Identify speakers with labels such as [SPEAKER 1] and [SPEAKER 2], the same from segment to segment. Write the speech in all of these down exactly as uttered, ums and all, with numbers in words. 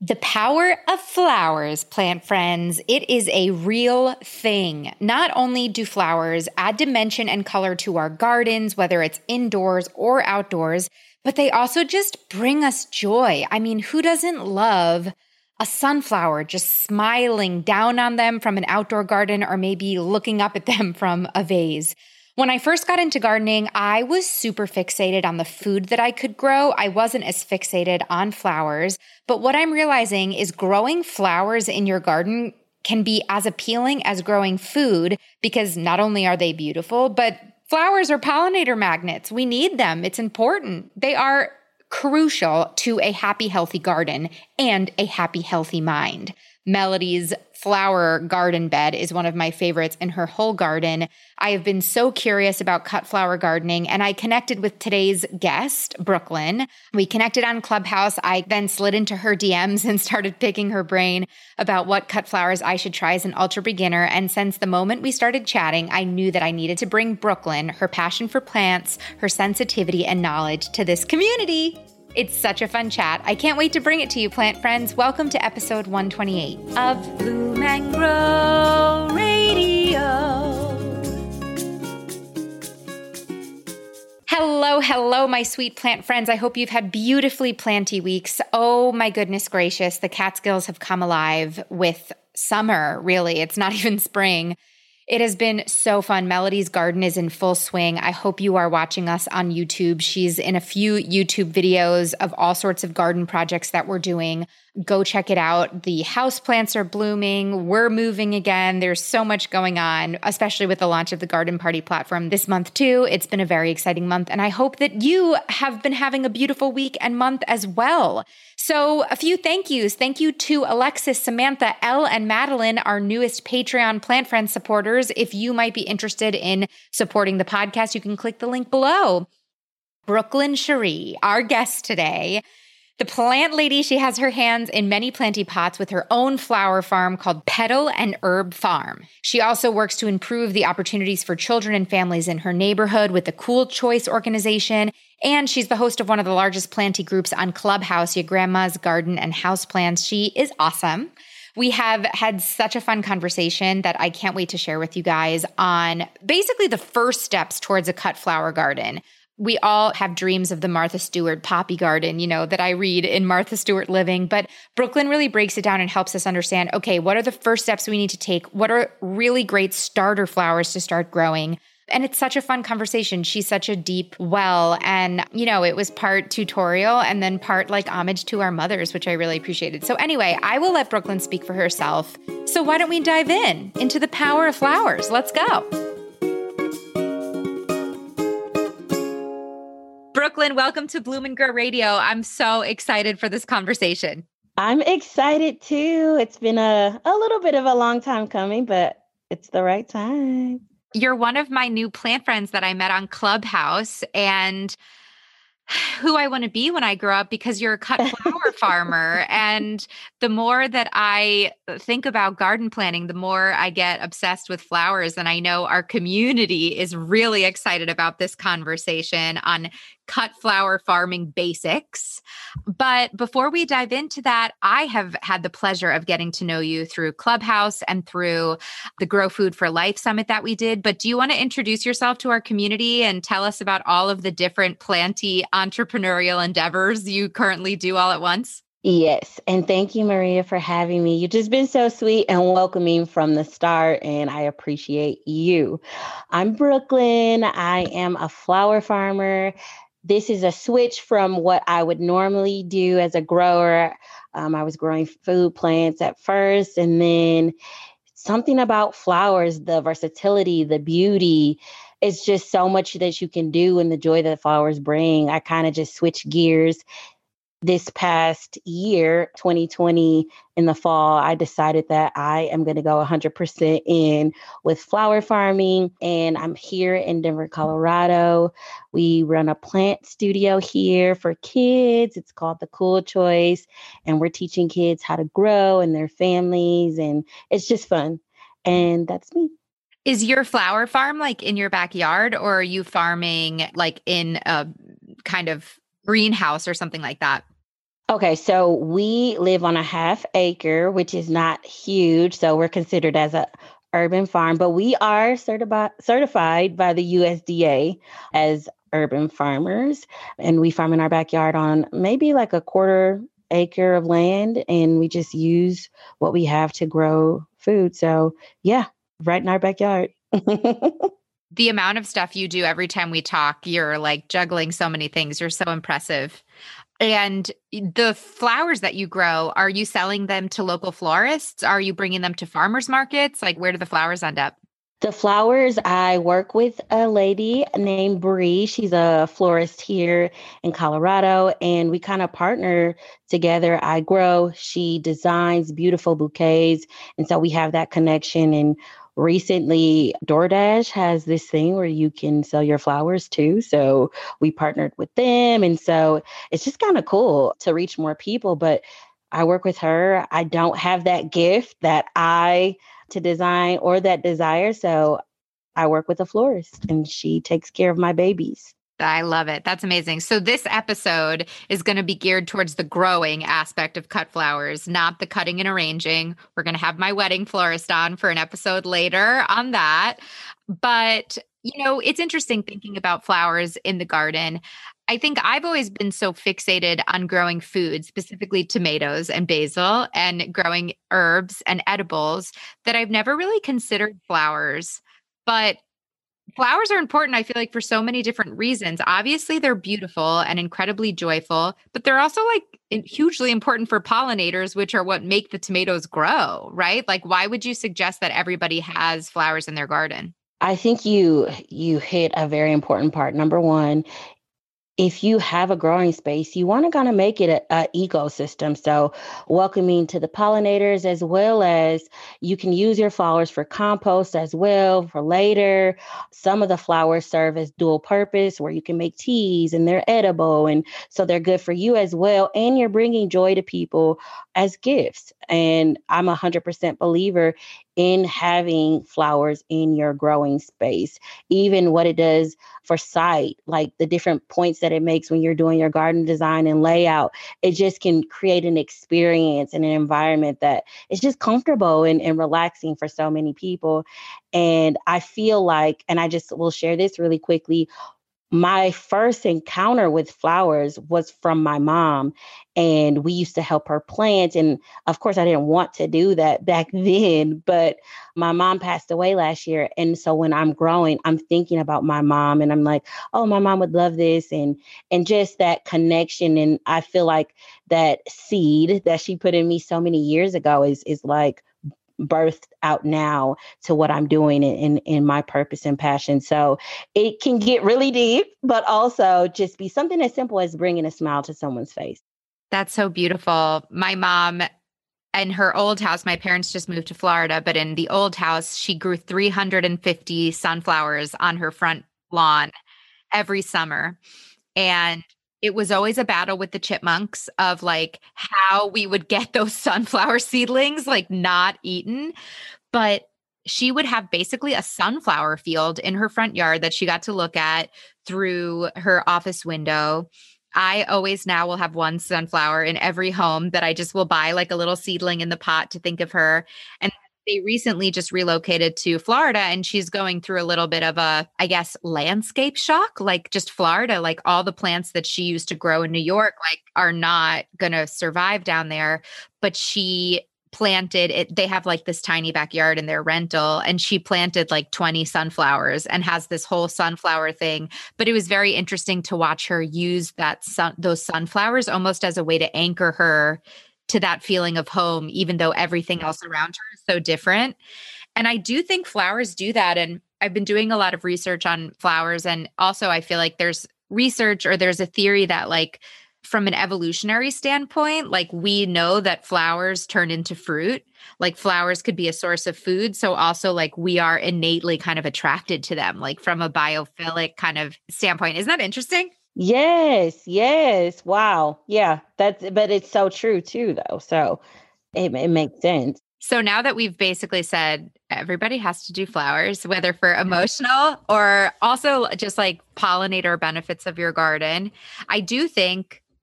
[SPEAKER 1] The power of flowers, plant friends. It is a real thing. Not only do flowers add dimension and color to our gardens, whether it's indoors or outdoors, but they also just bring us joy. I mean, who doesn't love a sunflower just smiling down on them from an outdoor garden or maybe looking up at them from a vase? When I first got into gardening, I was super fixated on the food that I could grow. I wasn't as fixated on flowers. But what I'm realizing is growing flowers in your garden can be as appealing as growing food because not only are they beautiful, but flowers are pollinator magnets. We need them. It's important. They are crucial to a happy, healthy garden and a happy, healthy mind. Melody's flower garden bed is one of my favorites in her whole garden. I have been so curious about cut flower gardening, and I connected with today's guest, Brooklyn. We connected on Clubhouse. I then slid into her D Ms and started picking her brain about what cut flowers I should try as an ultra beginner. And since the moment we started chatting, I knew that I needed to bring Brooklyn, her passion for plants, her sensitivity and knowledge to this community. It's such a fun chat. I can't wait to bring it to you, plant friends. Welcome to episode one twenty-eight of Bloom and Grow Radio. Hello, hello, my sweet plant friends. I hope you've had beautifully planty weeks. Oh my goodness gracious, the Catskills have come alive with summer, really. It's not even spring. It has been so fun. Melody's garden is in full swing. I hope you are watching us on YouTube. She's in a few YouTube videos of all sorts of garden projects that we're doing. Go check it out. The houseplants are blooming. We're moving again. There's so much going on, especially with the launch of the Garden Party platform this month too. It's been a very exciting month, and I hope that you have been having a beautiful week and month as well. So a few thank yous. Thank you to Alexis, Samantha, Elle, and Madeline, our newest Patreon Plant Friends supporters. If you might be interested in supporting the podcast, you can click the link below. Brooklyn Cherie, our guest today. The plant lady, she has her hands in many planty pots with her own flower farm called Petal and Herb Farm. She also works to improve the opportunities for children and families in her neighborhood with the Cool Choice organization. And she's the host of one of the largest planty groups on Clubhouse, Your Grandma's Garden and Houseplants. She is awesome. We have had such a fun conversation that I can't wait to share with you guys on basically the first steps towards a cut flower garden. We all have dreams of the Martha Stewart poppy garden, you know, that I read in Martha Stewart Living, but Brooklyn really breaks it down and helps us understand, okay, what are the first steps we need to take? What are really great starter flowers to start growing? And it's such a fun conversation. She's such a deep well. And, you know, it was part tutorial and then part like homage to our mothers, which I really appreciated. So anyway, I will let Brooklyn speak for herself. So why don't we dive in into the power of flowers? Let's go. Brooklyn, welcome to Bloom and Grow Radio. I'm so excited for this conversation.
[SPEAKER 2] I'm excited too. It's been a, a little bit of a long time coming, but it's the right time.
[SPEAKER 1] You're one of my new plant friends that I met on Clubhouse and who I want to be when I grow up because you're a cut flower farmer. And the more that I think about garden planting, the more I get obsessed with flowers. And I know our community is really excited about this conversation on cut flower farming basics. But before we dive into that, I have had the pleasure of getting to know you through Clubhouse and through the Grow Food for Life Summit that we did. But do you want to introduce yourself to our community and tell us about all of the different planty entrepreneurial endeavors you currently do all at once?
[SPEAKER 2] Yes. And thank you, Maria, for having me. You've just been so sweet and welcoming from the start, and I appreciate you. I'm Brooklyn. I am a flower farmer. This is a switch from what I would normally do as a grower. Um, I was growing food plants at first, and then something about flowers, the versatility, the beauty, it's just so much that you can do and the joy that flowers bring. I kind of just switched gears. This past year, twenty twenty, in the fall, I decided that I am going to go one hundred percent in with flower farming. And I'm here in Denver, Colorado. We run a plant studio here for kids. It's called the Cool Choice. And we're teaching kids how to grow and their families. And it's just fun. And that's me.
[SPEAKER 1] Is your flower farm like in your backyard, or are you farming like in a kind of greenhouse or something like that?
[SPEAKER 2] Okay, so we live on a half acre, which is not huge. So we're considered as a urban farm, but we are certified certified by the U S D A as urban farmers. And we farm in our backyard on maybe like a quarter acre of land, and we just use what we have to grow food. So yeah, right in our backyard.
[SPEAKER 1] The amount of stuff you do every time we talk, you're like juggling so many things. You're so impressive. And the flowers that you grow, are you selling them to local florists? Are you bringing them to farmers markets? Like, where do the flowers end up?
[SPEAKER 2] The flowers, I work with a lady named Bree. She's a florist here in Colorado, and we kind of partner together. I grow, she designs beautiful bouquets. And so we have that connection. And recently, DoorDash has this thing where you can sell your flowers too. So we partnered with them. And so it's just kind of cool to reach more people. But I work with her. I don't have that gift that I to design or that desire. So I work with a florist and she takes care of my babies.
[SPEAKER 1] I love it. That's amazing. So this episode is going to be geared towards the growing aspect of cut flowers, not the cutting and arranging. We're going to have my wedding florist on for an episode later on that. But, you know, it's interesting thinking about flowers in the garden. I think I've always been so fixated on growing food, specifically tomatoes and basil, and growing herbs and edibles, that I've never really considered flowers. But flowers are important, I feel like, for so many different reasons. Obviously, they're beautiful and incredibly joyful, but they're also like hugely important for pollinators, which are what make the tomatoes grow, right? Like, why would you suggest that everybody has flowers in their garden?
[SPEAKER 2] I think you you hit a very important part. Number one, if you have a growing space, you want to kind of make it an ecosystem. So welcoming to the pollinators, as well as you can use your flowers for compost as well for later. Some of the flowers serve as dual purpose where you can make teas and they're edible. And so they're good for you as well. And you're bringing joy to people as gifts. And I'm a one hundred percent believer in having flowers in your growing space, even what it does for sight, like the different points that it makes when you're doing your garden design and layout. It just can create an experience and an environment that is just comfortable and, and relaxing for so many people. And I feel like, and I just will share this really quickly, my first encounter with flowers was from my mom, and we used to help her plant. And of course, I didn't want to do that back then, but my mom passed away last year. And so when I'm growing, I'm thinking about my mom and I'm like, oh, my mom would love this. And, and just that connection. And I feel like that seed that she put in me so many years ago is, is like birthed out now to what I'm doing in, in, in my purpose and passion. So it can get really deep, but also just be something as simple as bringing a smile to someone's face.
[SPEAKER 1] That's so beautiful. My mom, in her old house, my parents just moved to Florida, but in the old house, she grew three hundred fifty sunflowers on her front lawn every summer. And it was always a battle with the chipmunks of like how we would get those sunflower seedlings like not eaten. But she would have basically a sunflower field in her front yard that she got to look at through her office window. I always now will have one sunflower in every home that I just will buy like a little seedling in the pot to think of her. And they recently just relocated to Florida, and she's going through a little bit of a, I guess, landscape shock, like just Florida, like all the plants that she used to grow in New York, like are not going to survive down there. But she planted it. They have like this tiny backyard in their rental, and she planted like twenty sunflowers and has this whole sunflower thing. But it was very interesting to watch her use that sun, those sunflowers almost as a way to anchor her to that feeling of home, even though everything else around her is so different. And I do think flowers do that. And I've been doing a lot of research on flowers. And also I feel like there's research or there's a theory that like from an evolutionary standpoint, like we know that flowers turn into fruit, like flowers could be a source of food. So also like we are innately kind of attracted to them, like from a biophilic kind of standpoint. Isn't that interesting?
[SPEAKER 2] Yes, yes. Wow. Yeah, that's, but it's so true too, though. So it, it makes sense.
[SPEAKER 1] So now that we've basically said everybody has to do flowers, whether for emotional or also just like pollinator benefits of your garden, I do think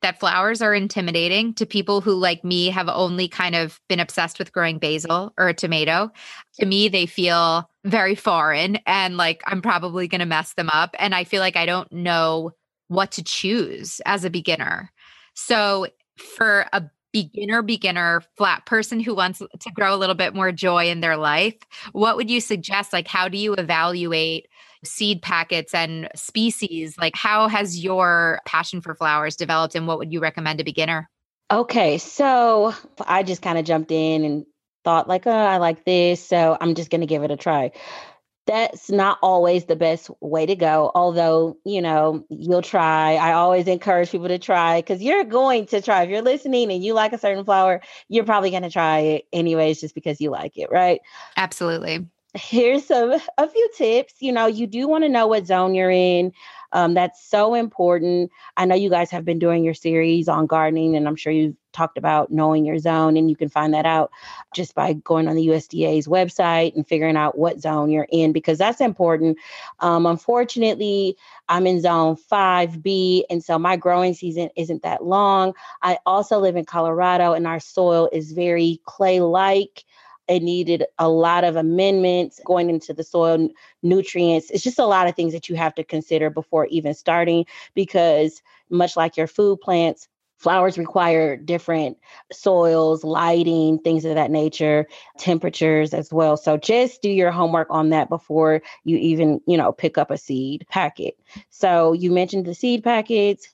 [SPEAKER 1] that flowers are intimidating to people who, like me, have only kind of been obsessed with growing basil or a tomato. To me, they feel very foreign and like I'm probably going to mess them up. And I feel like I don't know what to choose as a beginner. So for a beginner, beginner flat person who wants to grow a little bit more joy in their life, what would you suggest? Like, how do you evaluate seed packets and species? Like, how has your passion for flowers developed and what would you recommend a beginner?
[SPEAKER 2] Okay, so I just kind of jumped in and thought like, oh, I like this, so I'm just going to give it a try. That's not always the best way to go, although, you know, you'll try. I always encourage people to try because you're going to try. If you're listening and you like a certain flower, you're probably going to try it anyways, just because you like it, right?
[SPEAKER 1] Absolutely.
[SPEAKER 2] Here's some a few tips. You know, you do want to know what zone you're in. Um, that's so important. I know you guys have been doing your series on gardening, and I'm sure you've talked about knowing your zone, and you can find that out just by going on the U S D A's website and figuring out what zone you're in, because that's important. Um, unfortunately, I'm in zone five B, and so my growing season isn't that long. I also live in Colorado, and our soil is very clay-like. It needed a lot of amendments going into the soil, nutrients. It's just a lot of things that you have to consider before even starting, because much like your food plants, flowers require different soils, lighting, things of that nature, temperatures as well. So just do your homework on that before you even, you know, pick up a seed packet. So you mentioned the seed packets.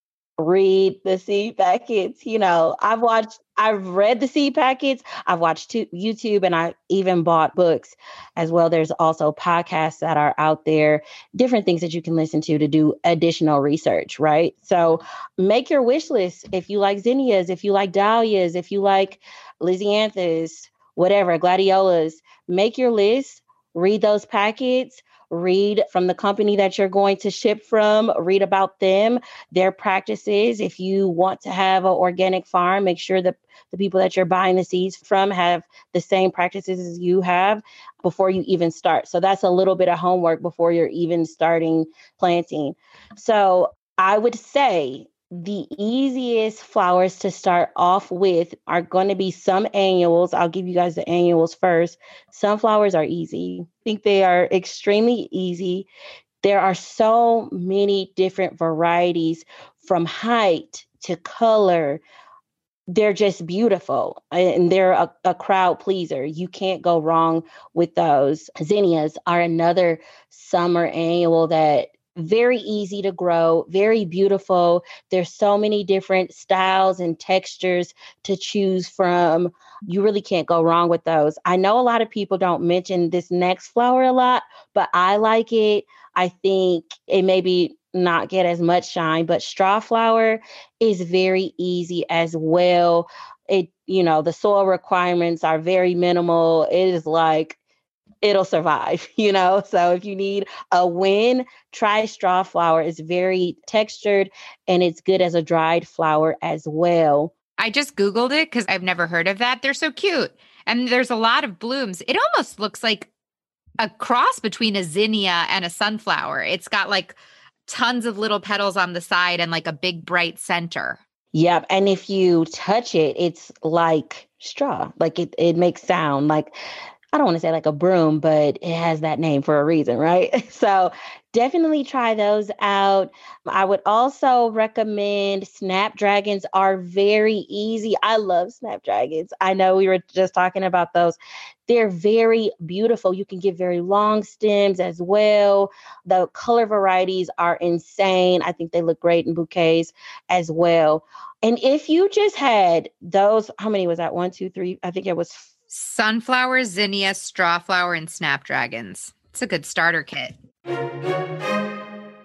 [SPEAKER 2] Read the seed packets. You know, I've watched, I've read the seed packets. I've watched t- YouTube, and I even bought books as well. There's also podcasts that are out there, different things that you can listen to to do additional research, right? So make your wish list. If you like zinnias, if you like dahlias, if you like lisianthus, whatever, gladiolas, make your list, read those packets. Read from the company that you're going to ship from, read about them, their practices. If you want to have an organic farm, make sure that the people that you're buying the seeds from have the same practices as you have before you even start. So that's a little bit of homework before you're even starting planting. So I would say the easiest flowers to start off with are going to be some annuals. I'll give you guys the annuals first. Sunflowers are easy. I think they are extremely easy. There are so many different varieties, from height to color. They're just beautiful, and they're a, a crowd pleaser. You can't go wrong with those. Zinnias are another summer annual that very easy to grow, very beautiful. There's so many different styles and textures to choose from. You really can't go wrong with those. I know a lot of people don't mention this next flower a lot, but I like it. I think it maybe not get as much shine, but straw flower is very easy as well. It, you know, the soil requirements are very minimal. It is like, it'll survive, you know? So if you need a win, try straw flower. It's very textured and it's good as a dried flower as well.
[SPEAKER 1] I just Googled it because I've never heard of that. They're so cute. And there's a lot of blooms. It almost looks like a cross between a zinnia and a sunflower. It's got like tons of little petals on the side and like a big bright center.
[SPEAKER 2] Yep. And if you touch it, it's like straw. Like it, it makes sound like, I don't want to say like a broom, but it has that name for a reason, right? So definitely try those out. I would also recommend snapdragons are very easy. I love snapdragons. I know we were just talking about those. They're very beautiful. You can get very long stems as well. The color varieties are insane. I think they look great in bouquets as well. And if you just had those, how many was that? One, two, three. I think it was
[SPEAKER 1] sunflower, zinnia, strawflower, and snapdragons. It's a good starter kit.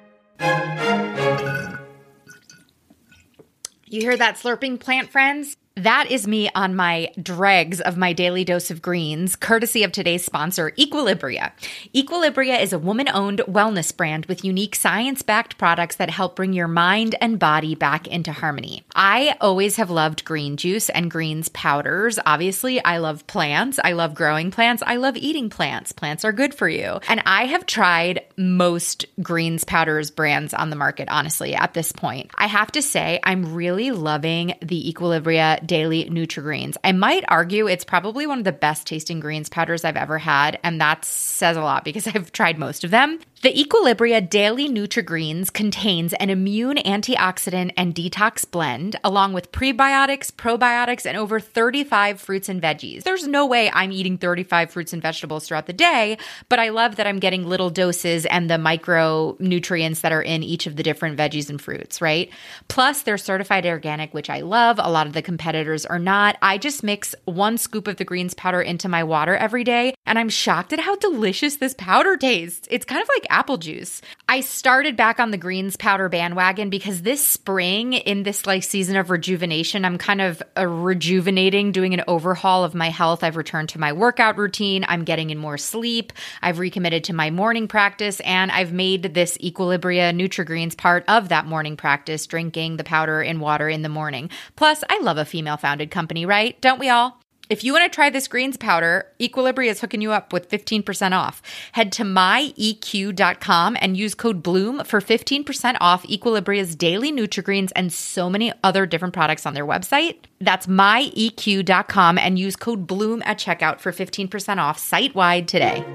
[SPEAKER 1] You hear that slurping, plant friends? That is me on my dregs of my daily dose of greens, courtesy of today's sponsor, Equilibria. Equilibria is a woman-owned wellness brand with unique science-backed products that help bring your mind and body back into harmony. I always have loved green juice and greens powders. Obviously, I love plants. I love growing plants. I love eating plants. Plants are good for you. And I have tried most greens powders brands on the market, honestly, at this point. I have to say, I'm really loving the Equilibria Daily Nutri-Greens. I might argue it's probably one of the best tasting greens powders I've ever had, and that says a lot because I've tried most of them. The Equilibria Daily Nutri-Greens contains an immune antioxidant and detox blend, along with prebiotics, probiotics, and over thirty-five fruits and veggies. There's no way I'm eating thirty-five fruits and vegetables throughout the day, but I love that I'm getting little doses and the micronutrients that are in each of the different veggies and fruits, right? Plus, they're certified organic, which I love. A lot of the competitors are not. I just mix one scoop of the greens powder into my water every day, and I'm shocked at how delicious this powder tastes. It's kind of like apple juice. I started back on the greens powder bandwagon because this spring, in this like season of rejuvenation, I'm kind of uh, rejuvenating, doing an overhaul of my health. I've returned to my workout routine. I'm getting in more sleep. I've recommitted to my morning practice, and I've made this Equilibria Nutri-Greens part of that morning practice, drinking the powder in water in the morning. Plus, I love a female-founded company, right? Don't we all? If you want to try this greens powder, Equilibria is hooking you up with fifteen percent off. Head to my E Q dot com and use code BLOOM for fifteen percent off Equilibria's daily Nutri-Greens and so many other different products on their website. That's my E Q dot com and use code BLOOM at checkout for fifteen percent off site-wide today.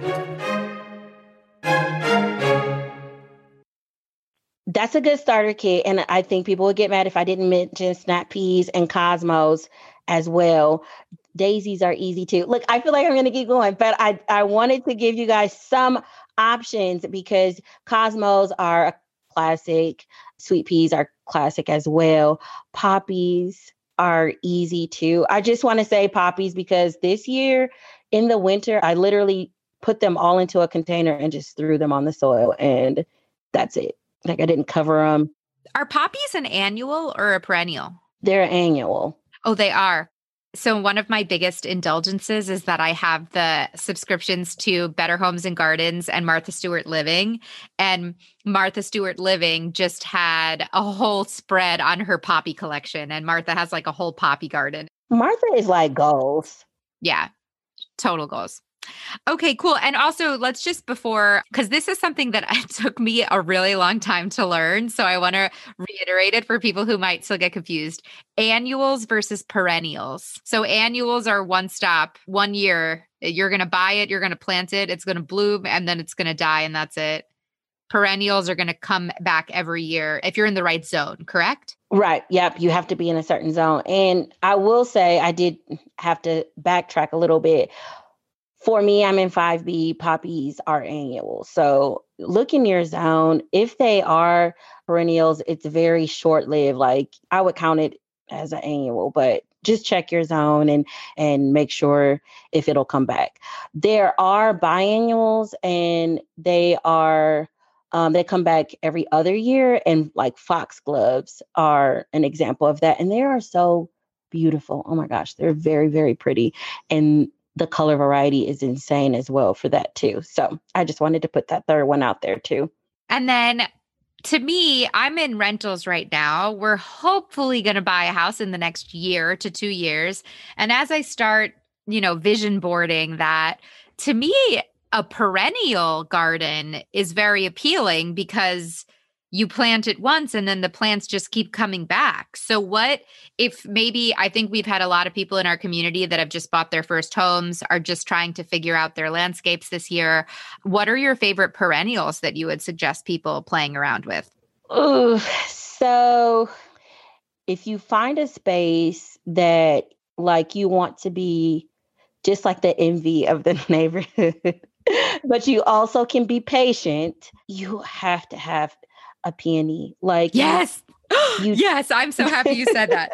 [SPEAKER 2] That's a good starter kit. And I think people would get mad if I didn't mention Snap Peas and Cosmos as well. Daisies are easy too. Look, I feel like I'm going to keep going, but I, I wanted to give you guys some options because Cosmos are a classic. Sweet peas are classic as well. Poppies are easy too. I just want to say poppies because this year in the winter, I literally put them all into a container and just threw them on the soil, and that's it. Like I didn't cover them.
[SPEAKER 1] Are poppies an annual or a perennial?
[SPEAKER 2] They're annual.
[SPEAKER 1] Oh, they are. So one of my biggest indulgences is that I have the subscriptions to Better Homes and Gardens and Martha Stewart Living. And Martha Stewart Living just had a whole spread on her poppy collection. And Martha has like a whole poppy garden.
[SPEAKER 2] Martha is like goals.
[SPEAKER 1] Yeah, total goals. Okay, cool. And also let's just before, because this is something that it took me a really long time to learn. So I want to reiterate it for people who might still get confused. Annuals versus perennials. So annuals are one stop, one year. You're going to buy it, you're going to plant it, it's going to bloom, and then it's going to die, and that's it. Perennials are going to come back every year if you're in the right zone, correct?
[SPEAKER 2] Right. Yep. You have to be in a certain zone. And I will say I did have to backtrack a little bit. For me, I'm in five B, poppies are annual. So look in your zone. If they are perennials, it's very short-lived. Like I would count it as an annual, but just check your zone and and make sure if it'll come back. There are biannuals and they are um, they come back every other year, and like foxgloves are an example of that. And they are so beautiful. Oh my gosh, they're very, very pretty. And the color variety is insane as well for that too. So I just wanted to put that third one out there too.
[SPEAKER 1] And then to me, I'm in rentals right now. We're hopefully going to buy a house in the next year to two years. And as I start, you know, vision boarding that, to me, a perennial garden is very appealing because you plant it once and then the plants just keep coming back. So what if maybe, I think we've had a lot of people in our community that have just bought their first homes, are just trying to figure out their landscapes this year. What are your favorite perennials that you would suggest people playing around with?
[SPEAKER 2] Ooh, so if you find a space that like you want to be just like the envy of the neighborhood, but you also can be patient, you have to have a peony. Like,
[SPEAKER 1] yes,
[SPEAKER 2] you,
[SPEAKER 1] yes, I'm so happy you said that.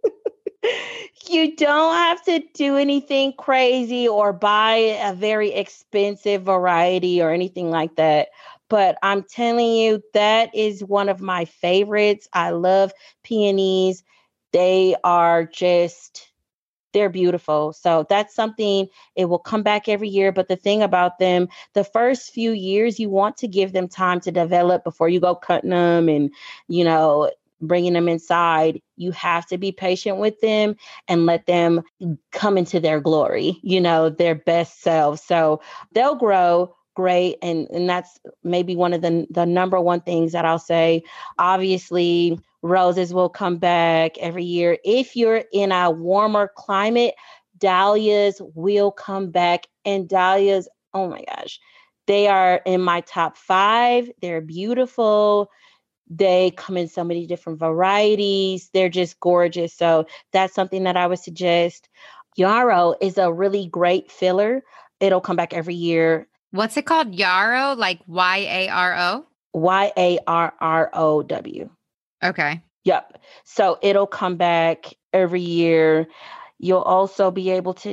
[SPEAKER 2] You don't have to do anything crazy or buy a very expensive variety or anything like that. But I'm telling you, that is one of my favorites. I love peonies. They are just, they're beautiful. So that's something, it will come back every year. But the thing about them, the first few years, you want to give them time to develop before you go cutting them and, you know, bringing them inside. You have to be patient with them and let them come into their glory, you know, their best selves. So they'll grow great. And, and that's maybe one of the, the number one things that I'll say. Obviously, roses will come back every year. If you're in a warmer climate, dahlias will come back. And dahlias, oh my gosh, they are in my top five. They're beautiful. They come in so many different varieties. They're just gorgeous. So that's something that I would suggest. Yarrow is a really great filler. It'll come back every year.
[SPEAKER 1] What's it called? Yarrow, like Y A R O?
[SPEAKER 2] Y A R R O W.
[SPEAKER 1] Okay.
[SPEAKER 2] Yep. So it'll come back every year. You'll also be able to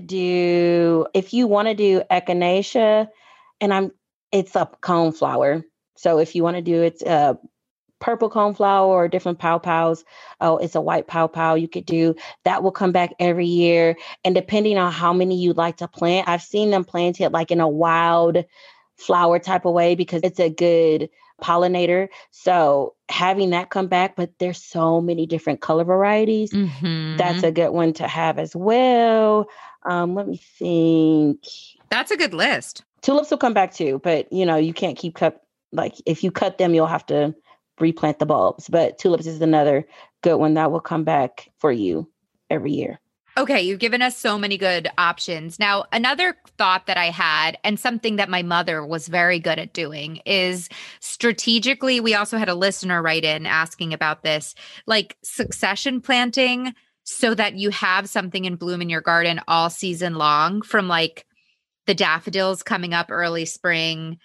[SPEAKER 2] do, if you want to do echinacea, and I'm, it's a coneflower. So if you want to do it, uh, purple coneflower or different pow pows. Oh, it's a white pow pow you could do. That will come back every year. And depending on how many you'd like to plant, I've seen them planted like in a wild flower type of way because it's a good pollinator. So having that come back, but there's so many different color varieties.
[SPEAKER 1] Mm-hmm.
[SPEAKER 2] That's a good one to have as well. Um, let me think.
[SPEAKER 1] That's a good list.
[SPEAKER 2] Tulips will come back too, but you know, you can't keep cut. Like if you cut them, you'll have to replant the bulbs, but tulips is another good one that will come back for you every year.
[SPEAKER 1] Okay, you've given us so many good options. Now, another thought that I had, and something that my mother was very good at doing, is strategically, we also had a listener write in asking about this, like succession planting so that you have something in bloom in your garden all season long, from like the daffodils coming up early spring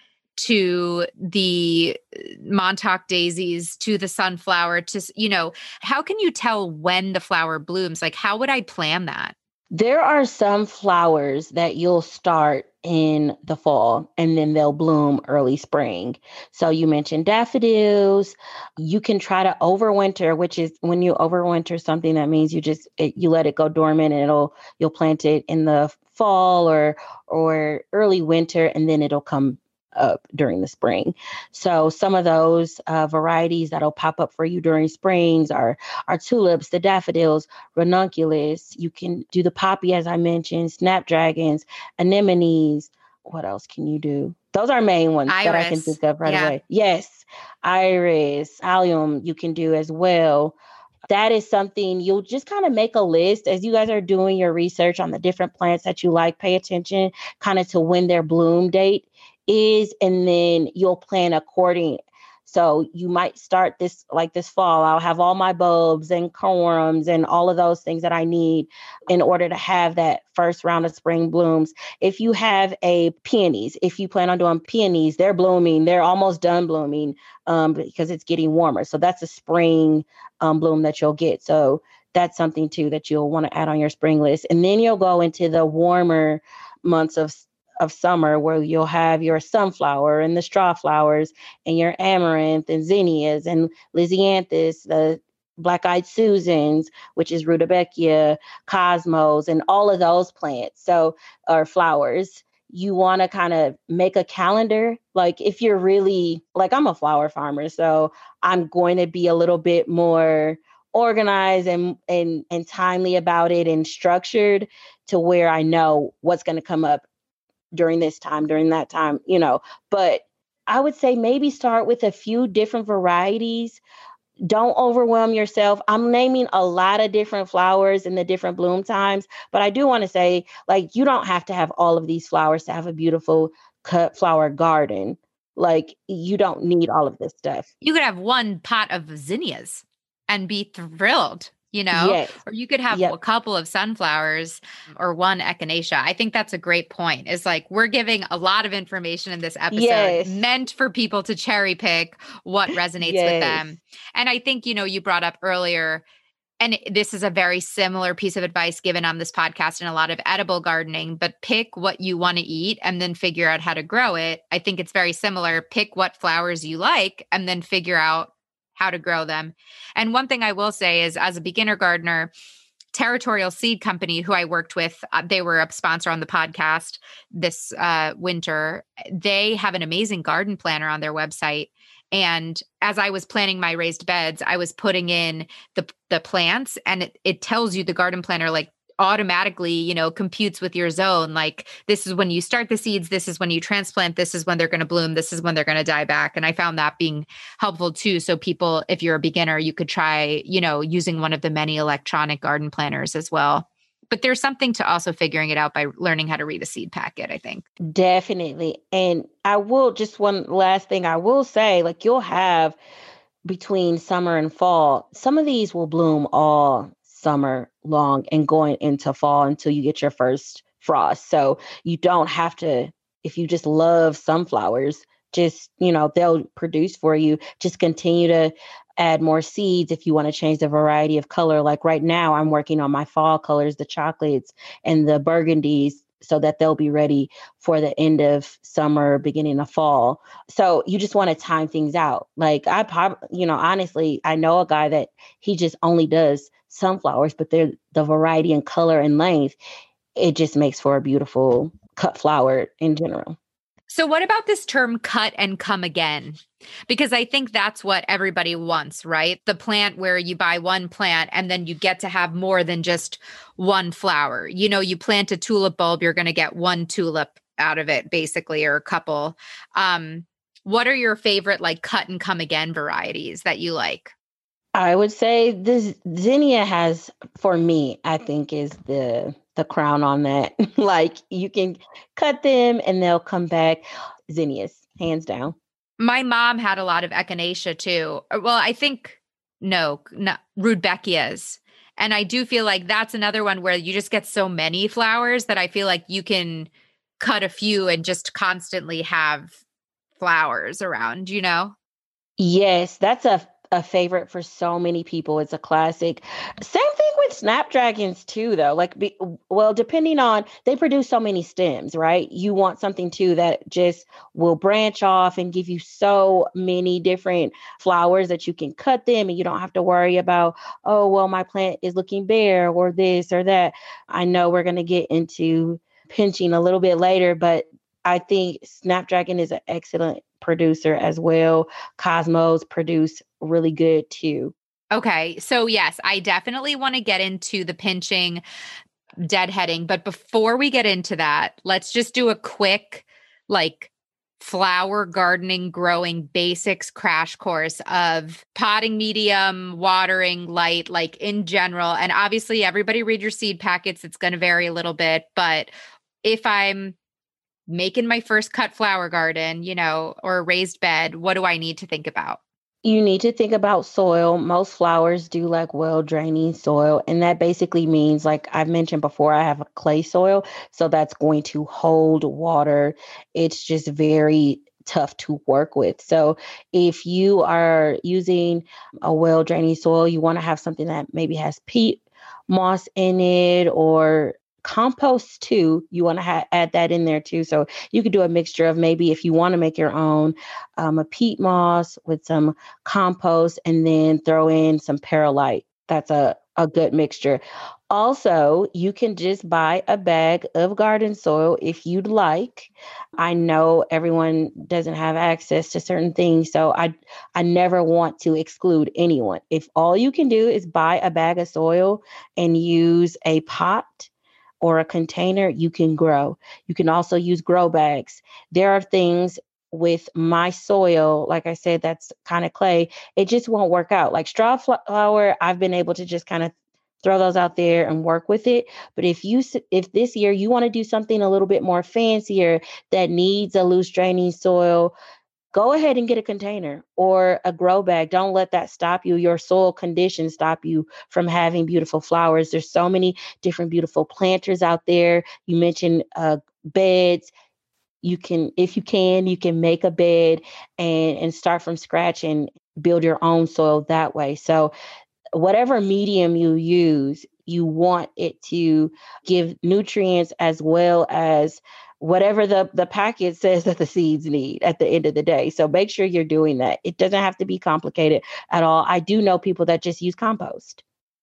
[SPEAKER 1] to the Montauk daisies, to the sunflower, to, you know, how can you tell when the flower blooms? Like, how would I plan that?
[SPEAKER 2] There are some flowers that you'll start in the fall and then they'll bloom early spring. So you mentioned daffodils. You can try to overwinter, which is when you overwinter something, that means you just, it, you let it go dormant and it'll, you'll plant it in the fall or, or early winter, and then it'll come up during the spring. So some of those uh, varieties that'll pop up for you during springs are, are tulips, the daffodils, ranunculus. You can do the poppy, as I mentioned, snapdragons, anemones. What else can you do? Those are main ones
[SPEAKER 1] Iris.
[SPEAKER 2] that I can think of right
[SPEAKER 1] Yeah.
[SPEAKER 2] away. Yes. Iris, allium, you can do as well. That is something you'll just kind of make a list as you guys are doing your research on the different plants that you like. Pay attention kind of to when their bloom date is, and then you'll plan according. So you might start this like this fall. I'll have all my bulbs and corms and all of those things that I need in order to have that first round of spring blooms. If you have a peonies, if you plan on doing peonies, they're blooming. They're almost done blooming um, because it's getting warmer. So that's a spring um, bloom that you'll get. So that's something too that you'll want to add on your spring list. And then you'll go into the warmer months of of summer where you'll have your sunflower and the straw flowers and your amaranth and zinnias and lisianthus, the black-eyed Susans, which is rudbeckia, cosmos, and all of those plants. So, or flowers. You want to kind of make a calendar. Like if you're really, like I'm a flower farmer, so I'm going to be a little bit more organized and, and, and timely about it and structured to where I know what's going to come up during this time, during that time, you know, but I would say maybe start with a few different varieties. Don't overwhelm yourself. I'm naming a lot of different flowers in the different bloom times, but I do want to say, like, you don't have to have all of these flowers to have a beautiful cut flower garden. Like, you don't need all of this stuff.
[SPEAKER 1] You could have one pot of zinnias and be thrilled. You know,
[SPEAKER 2] yes.
[SPEAKER 1] Or you could have
[SPEAKER 2] yep.
[SPEAKER 1] a couple of sunflowers or one echinacea. I think that's a great point. It's like we're giving a lot of information in this episode
[SPEAKER 2] yes.
[SPEAKER 1] meant for people to cherry pick what resonates
[SPEAKER 2] yes.
[SPEAKER 1] with them. And I think, you know, you brought up earlier, and this is a very similar piece of advice given on this podcast and a lot of edible gardening, but pick what you want to eat and then figure out how to grow it. I think it's very similar. Pick what flowers you like and then figure out how to grow them. And one thing I will say is, as a beginner gardener, Territorial Seed Company, who I worked with, uh, they were a sponsor on the podcast this uh, winter. They have an amazing garden planner on their website. And as I was planning my raised beds, I was putting in the the plants, and it, it tells you, the garden planner, like, automatically, you know, computes with your zone. Like, this is when you start the seeds, this is when you transplant, this is when they're going to bloom, this is when they're going to die back. And I found that being helpful too. So people, if you're a beginner, you could try, you know, using one of the many electronic garden planners as well. But there's something to also figuring it out by learning how to read a seed packet, I think.
[SPEAKER 2] Definitely. And I will, just one last thing I will say, like, you'll have between summer and fall, some of these will bloom all summer long and going into fall until you get your first frost. So you don't have to, if you just love sunflowers, just, you know, they'll produce for you. Just continue to add more seeds if you want to change the variety of color. Like right now, I'm working on my fall colors, the chocolates and the burgundies, so that they'll be ready for the end of summer, beginning of fall. So you just want to time things out. Like I, pop, you know, honestly, I know a guy that he just only does sunflowers, but they're the variety and color and length, it just makes for a beautiful cut flower in general.
[SPEAKER 1] So what about this term cut and come again? Because I think that's what everybody wants, right? The plant where you buy one plant and then you get to have more than just one flower. You know, you plant a tulip bulb, you're going to get one tulip out of it, basically, or a couple. Um, what are your favorite, like, cut and come again varieties that you like?
[SPEAKER 2] I would say this zinnia has, for me, I think is the the crown on that. Like, you can cut them and they'll come back. Zinnias, hands down.
[SPEAKER 1] My mom had a lot of echinacea too. Well, I think, no, not rudbeckias. And I do feel like that's another one where you just get so many flowers that I feel like you can cut a few and just constantly have flowers around, you know?
[SPEAKER 2] Yes, that's a a favorite for so many people. It's a classic. Same thing with snapdragons too, though. Like, be, well, depending on, they produce so many stems, right? You want something too that just will branch off and give you so many different flowers that you can cut them and you don't have to worry about, oh, well, my plant is looking bare or this or that. I know we're going to get into pinching a little bit later, but I think Snapdragon is an excellent producer as well. Cosmos produce really good too.
[SPEAKER 1] Okay. So yes, I definitely want to get into the pinching, deadheading. But before we get into that, let's just do a quick, like, flower gardening, growing basics crash course of potting medium, watering, light, like in general. And obviously everybody read your seed packets. It's going to vary a little bit, but if I'm making my first cut flower garden, you know, or a raised bed, what do I need to think about?
[SPEAKER 2] You need to think about soil. Most flowers do like well draining soil. And that basically means, like I've mentioned before, I have a clay soil. So that's going to hold water. It's just very tough to work with. So if you are using a well draining soil, you want to have something that maybe has peat moss in it, or compost too. You want to ha- add that in there too. So you could do a mixture of, maybe if you want to make your own, um, a peat moss with some compost, and then throw in some perlite. That's a, a good mixture. Also, you can just buy a bag of garden soil if you'd like. I know everyone doesn't have access to certain things, so I I never want to exclude anyone. If all you can do is buy a bag of soil and use a pot or a container, you can grow. You can also use grow bags. There are things with my soil, like I said, that's kind of clay. It just won't work out. Like straw flower, I've been able to just kind of throw those out there and work with it. But if you, if this year you want to do something a little bit more fancier that needs a loose draining soil, go ahead and get a container or a grow bag. Don't let that stop you. Your soil conditions stop you from having beautiful flowers. There's so many different beautiful planters out there. You mentioned uh, beds. You can, if you can, you can make a bed and, and start from scratch and build your own soil that way. So whatever medium you use, you want it to give nutrients as well as whatever the, the packet says that the seeds need at the end of the day. So make sure you're doing that. It doesn't have to be complicated at all. I do know people that just use compost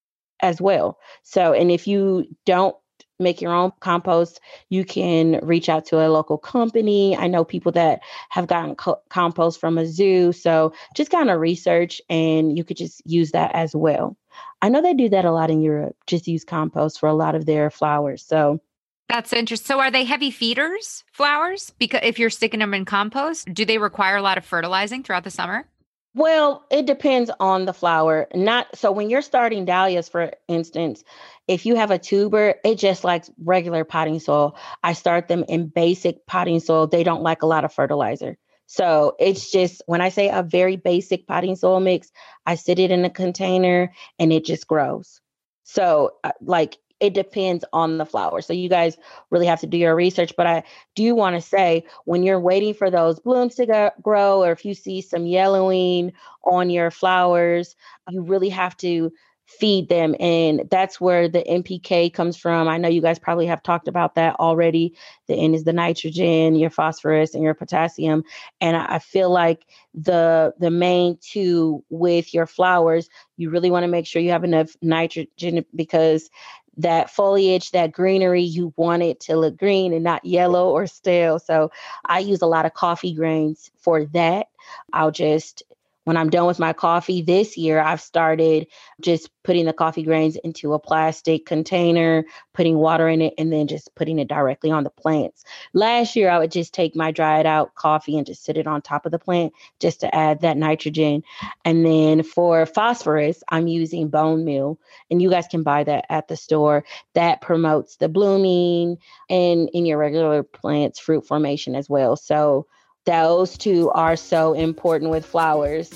[SPEAKER 2] as well. So, and if you don't make your own compost, you can reach out to a local company. I know people that have gotten co- compost from a zoo. So just kind of research and you could just use that as well. I know they do that a lot in Europe, just use compost for a lot of their flowers. So
[SPEAKER 1] that's interesting. So are they heavy feeders, flowers? Because if you're sticking them in compost, do they require a lot of fertilizing throughout the summer?
[SPEAKER 2] Well, it depends on the flower. Not so when you're starting dahlias, for instance, if you have a tuber, it just likes regular potting soil. I start them in basic potting soil. They don't like a lot of fertilizer. So it's just, when I say a very basic potting soil mix, I sit it in a container and it just grows. So uh, like, it depends on the flower. So you guys really have to do your research. But I do want to say, when you're waiting for those blooms to go, grow, or if you see some yellowing on your flowers, you really have to feed them. And that's where the N P K comes from. I know you guys probably have talked about that already. The N is the nitrogen, your phosphorus, and your potassium. And I feel like the the main two with your flowers, you really want to make sure you have enough nitrogen, because that foliage, that greenery, you want it to look green and not yellow or stale. So I use a lot of coffee grains for that. I'll just, when I'm done with my coffee this year, I've started just putting the coffee grains into a plastic container, putting water in it, and then just putting it directly on the plants. Last year, I would just take my dried out coffee and just sit it on top of the plant just to add that nitrogen. And then for phosphorus, I'm using bone meal, and you guys can buy that at the store. That promotes the blooming and in your regular plants, fruit formation as well. So those two are so important with flowers.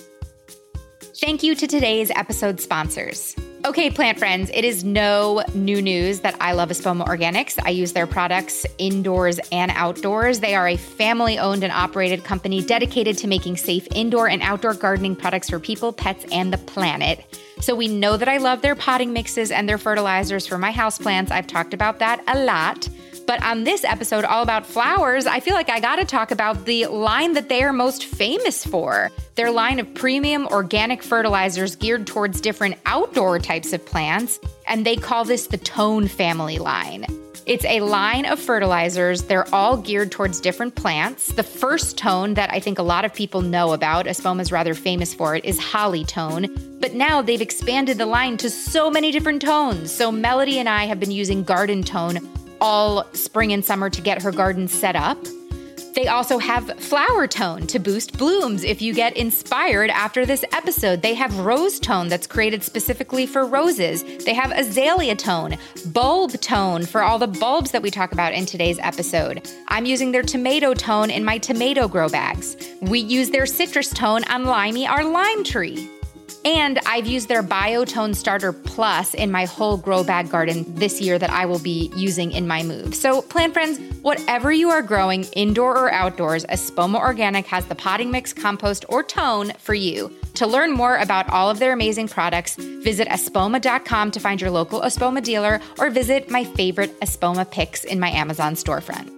[SPEAKER 1] Thank you to today's episode sponsors. Okay, plant friends, it is no new news that I love Espoma Organics. I use their products indoors and outdoors. They are a family-owned and operated company dedicated to making safe indoor and outdoor gardening products for people, pets, and the planet. So we know that I love their potting mixes and their fertilizers for my houseplants. I've talked about that a lot. But on this episode, all about flowers, I feel like I got to talk about the line that they are most famous for. Their line of premium organic fertilizers geared towards different outdoor types of plants, and they call this the Tone family line. It's a line of fertilizers. They're all geared towards different plants. The first tone that I think a lot of people know about, Espoma's rather famous for it, is Holly Tone. But now they've expanded the line to so many different tones. So Melody and I have been using Garden Tone all spring and summer to get her garden set up. They also have Flower Tone to boost blooms if you get inspired after this episode. They have Rose Tone that's created specifically for roses. They have Azalea Tone, Bulb Tone for all the bulbs that we talk about in today's episode. I'm using their Tomato Tone in my tomato grow bags. We use their Citrus Tone on Limey, our lime tree. And I've used their Biotone Starter Plus in my whole grow bag garden this year that I will be using in my move. So plant friends, whatever you are growing, indoor or outdoors, Espoma Organic has the potting mix, compost, or tone for you. To learn more about all of their amazing products, visit espoma dot com to find your local Espoma dealer or visit my favorite Espoma picks in my Amazon storefront.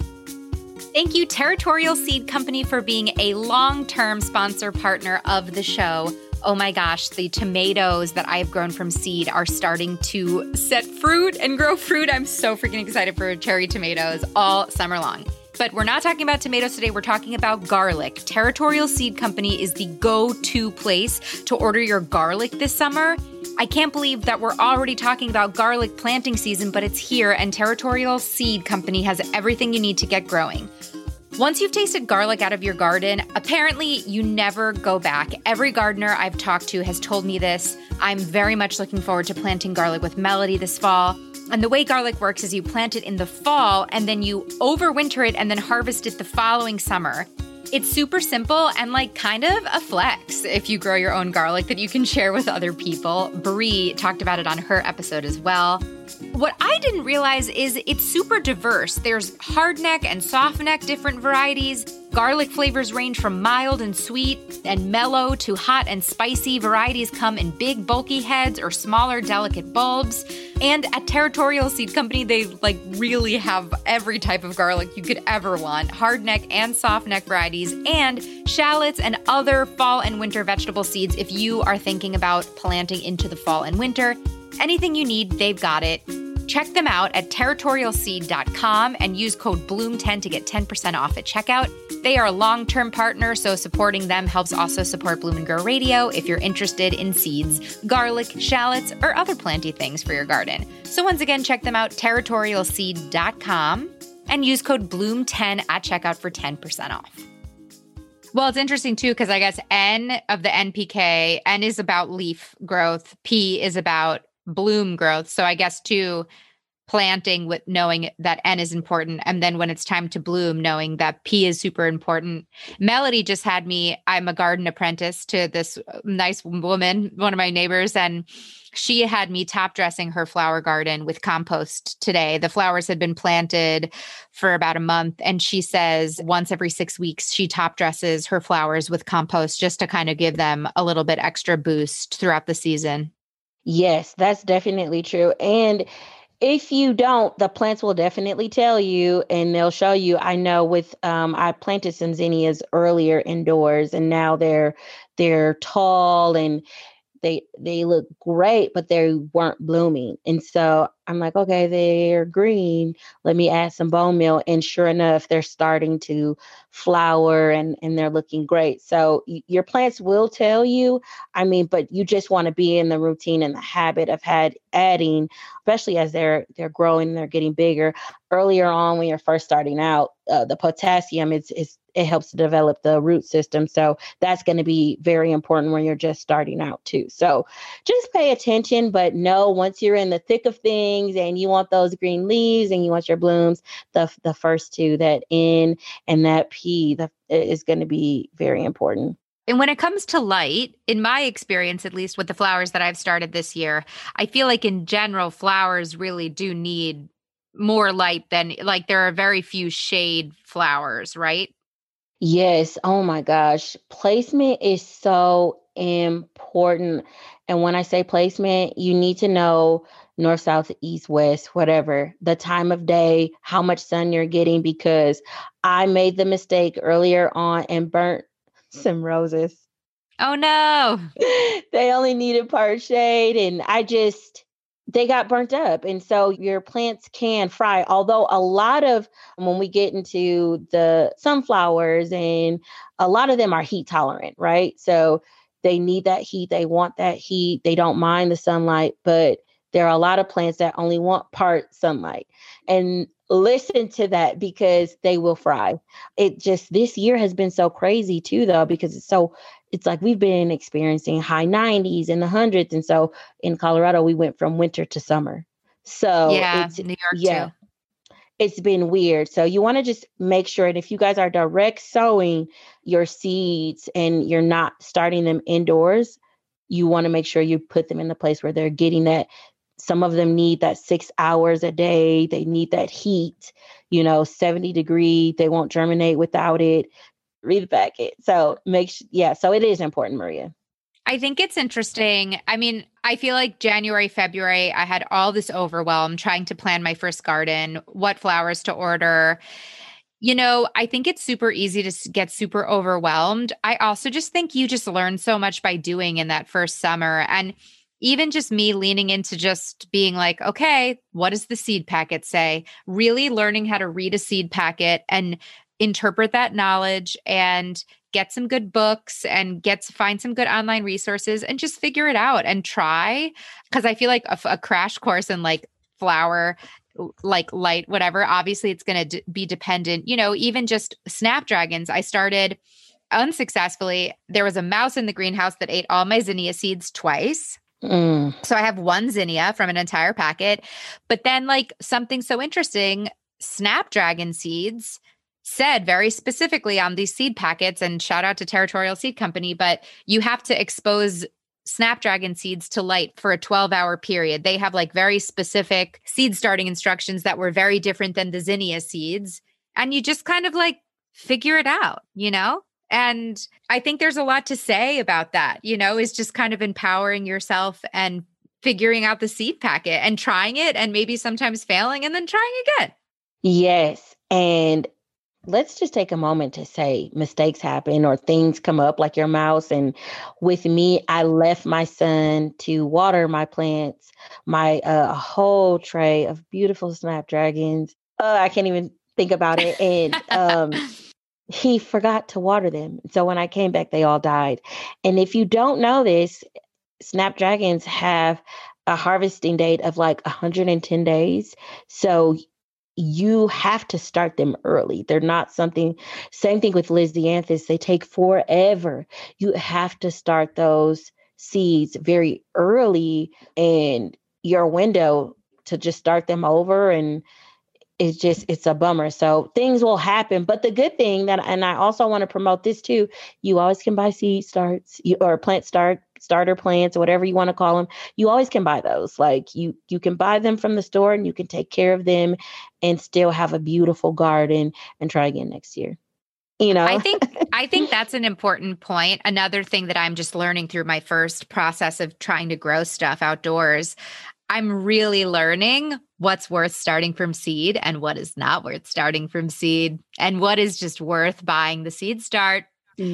[SPEAKER 1] Thank you, Territorial Seed Company, for being a long-term sponsor partner of the show. Oh my gosh, the tomatoes that I've grown from seed are starting to set fruit and grow fruit. I'm so freaking excited for cherry tomatoes all summer long. But we're not talking about tomatoes today. We're talking about garlic. Territorial Seed Company is the go-to place to order your garlic this summer. I can't believe that we're already talking about garlic planting season, but it's here, and Territorial Seed Company has everything you need to get growing. Once you've tasted garlic out of your garden, apparently you never go back. Every gardener I've talked to has told me this. I'm very much looking forward to planting garlic with Melody this fall. And the way garlic works is you plant it in the fall and then you overwinter it and then harvest it the following summer. It's super simple and like kind of a flex if you grow your own garlic that you can share with other people. Bree talked about it on her episode as well. What I didn't realize is it's super diverse. There's hardneck and softneck different varieties. Garlic flavors range from mild and sweet and mellow to hot and spicy. Varieties come in big, bulky heads or smaller, delicate bulbs. And at Territorial Seed Company, they like really have every type of garlic you could ever want. Hard neck and soft neck varieties and shallots and other fall and winter vegetable seeds if you are thinking about planting into the fall and winter. Anything you need, they've got it. Check them out at territorial seed dot com and use code bloom ten to get ten percent off at checkout. They are a long-term partner, so supporting them helps also support Bloom and Grow Radio if you're interested in seeds, garlic, shallots, or other planty things for your garden. So once again, check them out, territorial seed dot com, and use code bloom ten at checkout for ten percent off. Well, it's interesting too, because I guess N of the N P K, N is about leaf growth, P is about bloom growth. So I guess too, planting with knowing that N is important. And then when it's time to bloom, knowing that P is super important. Melody just had me, I'm a garden apprentice to this nice woman, one of my neighbors, and she had me top dressing her flower garden with compost today. The flowers had been planted for about a month. And she says once every six weeks, she top dresses her flowers with compost just to kind of give them a little bit extra boost throughout the season.
[SPEAKER 2] Yes, that's definitely true. And if you don't, the plants will definitely tell you and they'll show you. I know with, um, I planted some zinnias earlier indoors and now they're, they're tall and they, they look great, but they weren't blooming. And so I'm like, okay, they're green. Let me add some bone meal. And sure enough, they're starting to flower and, and they're looking great. So y- your plants will tell you, I mean, but you just want to be in the routine and the habit of had adding, especially as they're, they're growing, they're getting bigger. Earlier on, when you're first starting out, uh, the potassium is, is, it helps to develop the root system. So that's going to be very important when you're just starting out too. So just pay attention, but know once you're in the thick of things and you want those green leaves and you want your blooms, the the first two, that N and that P, the, is going to be very important.
[SPEAKER 1] And when it comes to light, in my experience, at least with the flowers that I've started this year, I feel like in general, flowers really do need more light than, like, there are very few shade flowers, right?
[SPEAKER 2] Yes. Oh my gosh. Placement is so important. And when I say placement, you need to know north, south, east, west, whatever, the time of day, how much sun you're getting, because I made the mistake earlier on and burnt some roses.
[SPEAKER 1] Oh no.
[SPEAKER 2] They only needed part shade and I just, they got burnt up. And so your plants can fry. Although a lot of, when we get into the sunflowers, and a lot of them are heat tolerant, right? So they need that heat. They want that heat. They don't mind the sunlight, but there are a lot of plants that only want part sunlight. And listen to that because they will fry. It just, this year has been so crazy too, though, because it's so, it's like we've been experiencing high nineties and the hundreds. And so in Colorado, we went from winter to summer. So
[SPEAKER 1] yeah,
[SPEAKER 2] it's,
[SPEAKER 1] New York
[SPEAKER 2] yeah,
[SPEAKER 1] too.
[SPEAKER 2] It's been weird. So you want to just make sure, and if you guys are direct sowing your seeds and you're not starting them indoors, you want to make sure you put them in the place where they're getting that. Some of them need that six hours a day. They need that heat, you know, seventy degree. They won't germinate without it. Read the packet. So make sure, yeah. So it is important, Maria.
[SPEAKER 1] I think it's interesting. I mean, I feel like January, February, I had all this overwhelm trying to plan my first garden, what flowers to order. You know, I think it's super easy to get super overwhelmed. I also just think you just learn so much by doing in that first summer. And even just me leaning into just being like, okay, what does the seed packet say? Really learning how to read a seed packet and interpret that knowledge and get some good books and get to find some good online resources and just figure it out and try. Because I feel like a, a crash course in like flower, like light, whatever, obviously it's going to d- be dependent, you know, even just snapdragons. I started unsuccessfully. There was a mouse in the greenhouse that ate all my zinnia seeds twice.
[SPEAKER 2] Mm.
[SPEAKER 1] So I have one zinnia from an entire packet, but then like something so interesting, snapdragon seeds said very specifically on these seed packets, and shout out to Territorial Seed Company, but you have to expose snapdragon seeds to light for a twelve hour period. They have like very specific seed starting instructions that were very different than the zinnia seeds. And you just kind of like figure it out, you know? And I think there's a lot to say about that, you know, is just kind of empowering yourself and figuring out the seed packet and trying it and maybe sometimes failing and then trying again.
[SPEAKER 2] Yes. And let's just take a moment to say mistakes happen or things come up like your mouse. And with me, I left my son to water my plants, my uh, whole tray of beautiful snapdragons. Uh, I can't even think about it. And um, he forgot to water them. So when I came back, they all died. And if you don't know this, snapdragons have a harvesting date of like one hundred ten days. So you have to start them early. They're not something, same thing with Lysianthus, they take forever. You have to start those seeds very early, and your window to just start them over, and it's just, it's a bummer. So things will happen. But the good thing that, and I also want to promote this too, you always can buy seed starts you, or plant start starter plants or whatever you want to call them. You always can buy those. Like you, you can buy them from the store and you can take care of them and still have a beautiful garden and try again next year. You know,
[SPEAKER 1] I think I think that's an important point. Another thing that I'm just learning through my first process of trying to grow stuff outdoors, I'm really learning what's worth starting from seed and what is not worth starting from seed and what is just worth buying the seed start.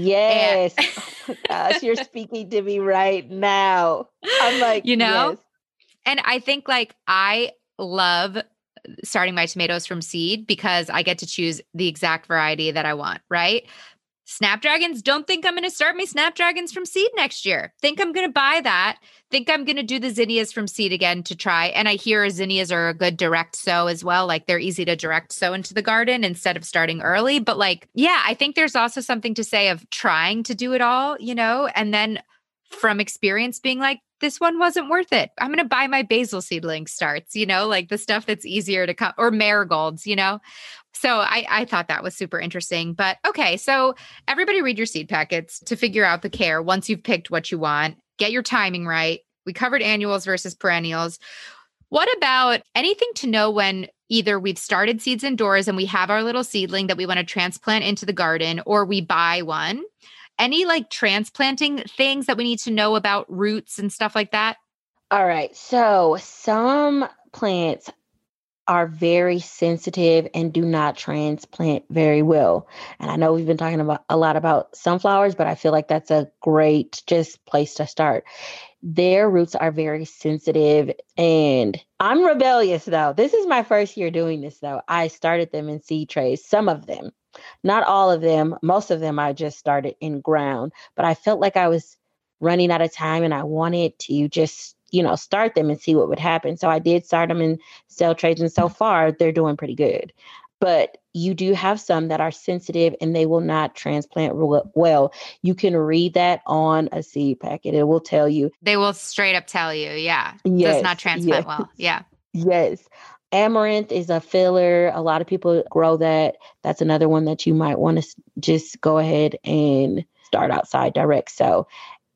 [SPEAKER 2] Yes. And- oh my gosh, you're speaking to me right now. I'm like,
[SPEAKER 1] you know,
[SPEAKER 2] yes.
[SPEAKER 1] And I think like I love starting my tomatoes from seed because I get to choose the exact variety that I want, right? Snapdragons, don't think I'm going to start my snapdragons from seed next year. Think I'm going to buy that. Think I'm going to do the zinnias from seed again to try. And I hear zinnias are a good direct sow as well. Like they're easy to direct sow into the garden instead of starting early. But like, yeah, I think there's also something to say of trying to do it all, you know, and then from experience being like, this one wasn't worth it. I'm going to buy my basil seedling starts, you know, like the stuff that's easier to come, or marigolds, you know? So I, I thought that was super interesting. But okay, so everybody read your seed packets to figure out the care once you've picked what you want. Get your timing right. We covered annuals versus perennials. What about anything to know when either we've started seeds indoors and we have our little seedling that we want to transplant into the garden, or we buy one? Any like transplanting things that we need to know about roots and stuff like that?
[SPEAKER 2] All right. So some plants are very sensitive and do not transplant very well. And I know we've been talking about a lot about sunflowers, but I feel like that's a great just place to start. Their roots are very sensitive, and I'm rebellious though. This is my first year doing this though. I started them in seed trays, some of them, not all of them. Most of them I just started in ground, but I felt like I was running out of time and I wanted to just, you know, start them and see what would happen. So I did start them in cell trays, and so far they're doing pretty good. But you do have some that are sensitive and they will not transplant well. You can read that on a seed packet. It will tell you.
[SPEAKER 1] They will straight up tell you, yeah,
[SPEAKER 2] yes,
[SPEAKER 1] does not transplant
[SPEAKER 2] yes,
[SPEAKER 1] well. Yeah.
[SPEAKER 2] Yes. Amaranth is a filler. A lot of people grow that. That's another one that you might want to just go ahead and start outside direct. So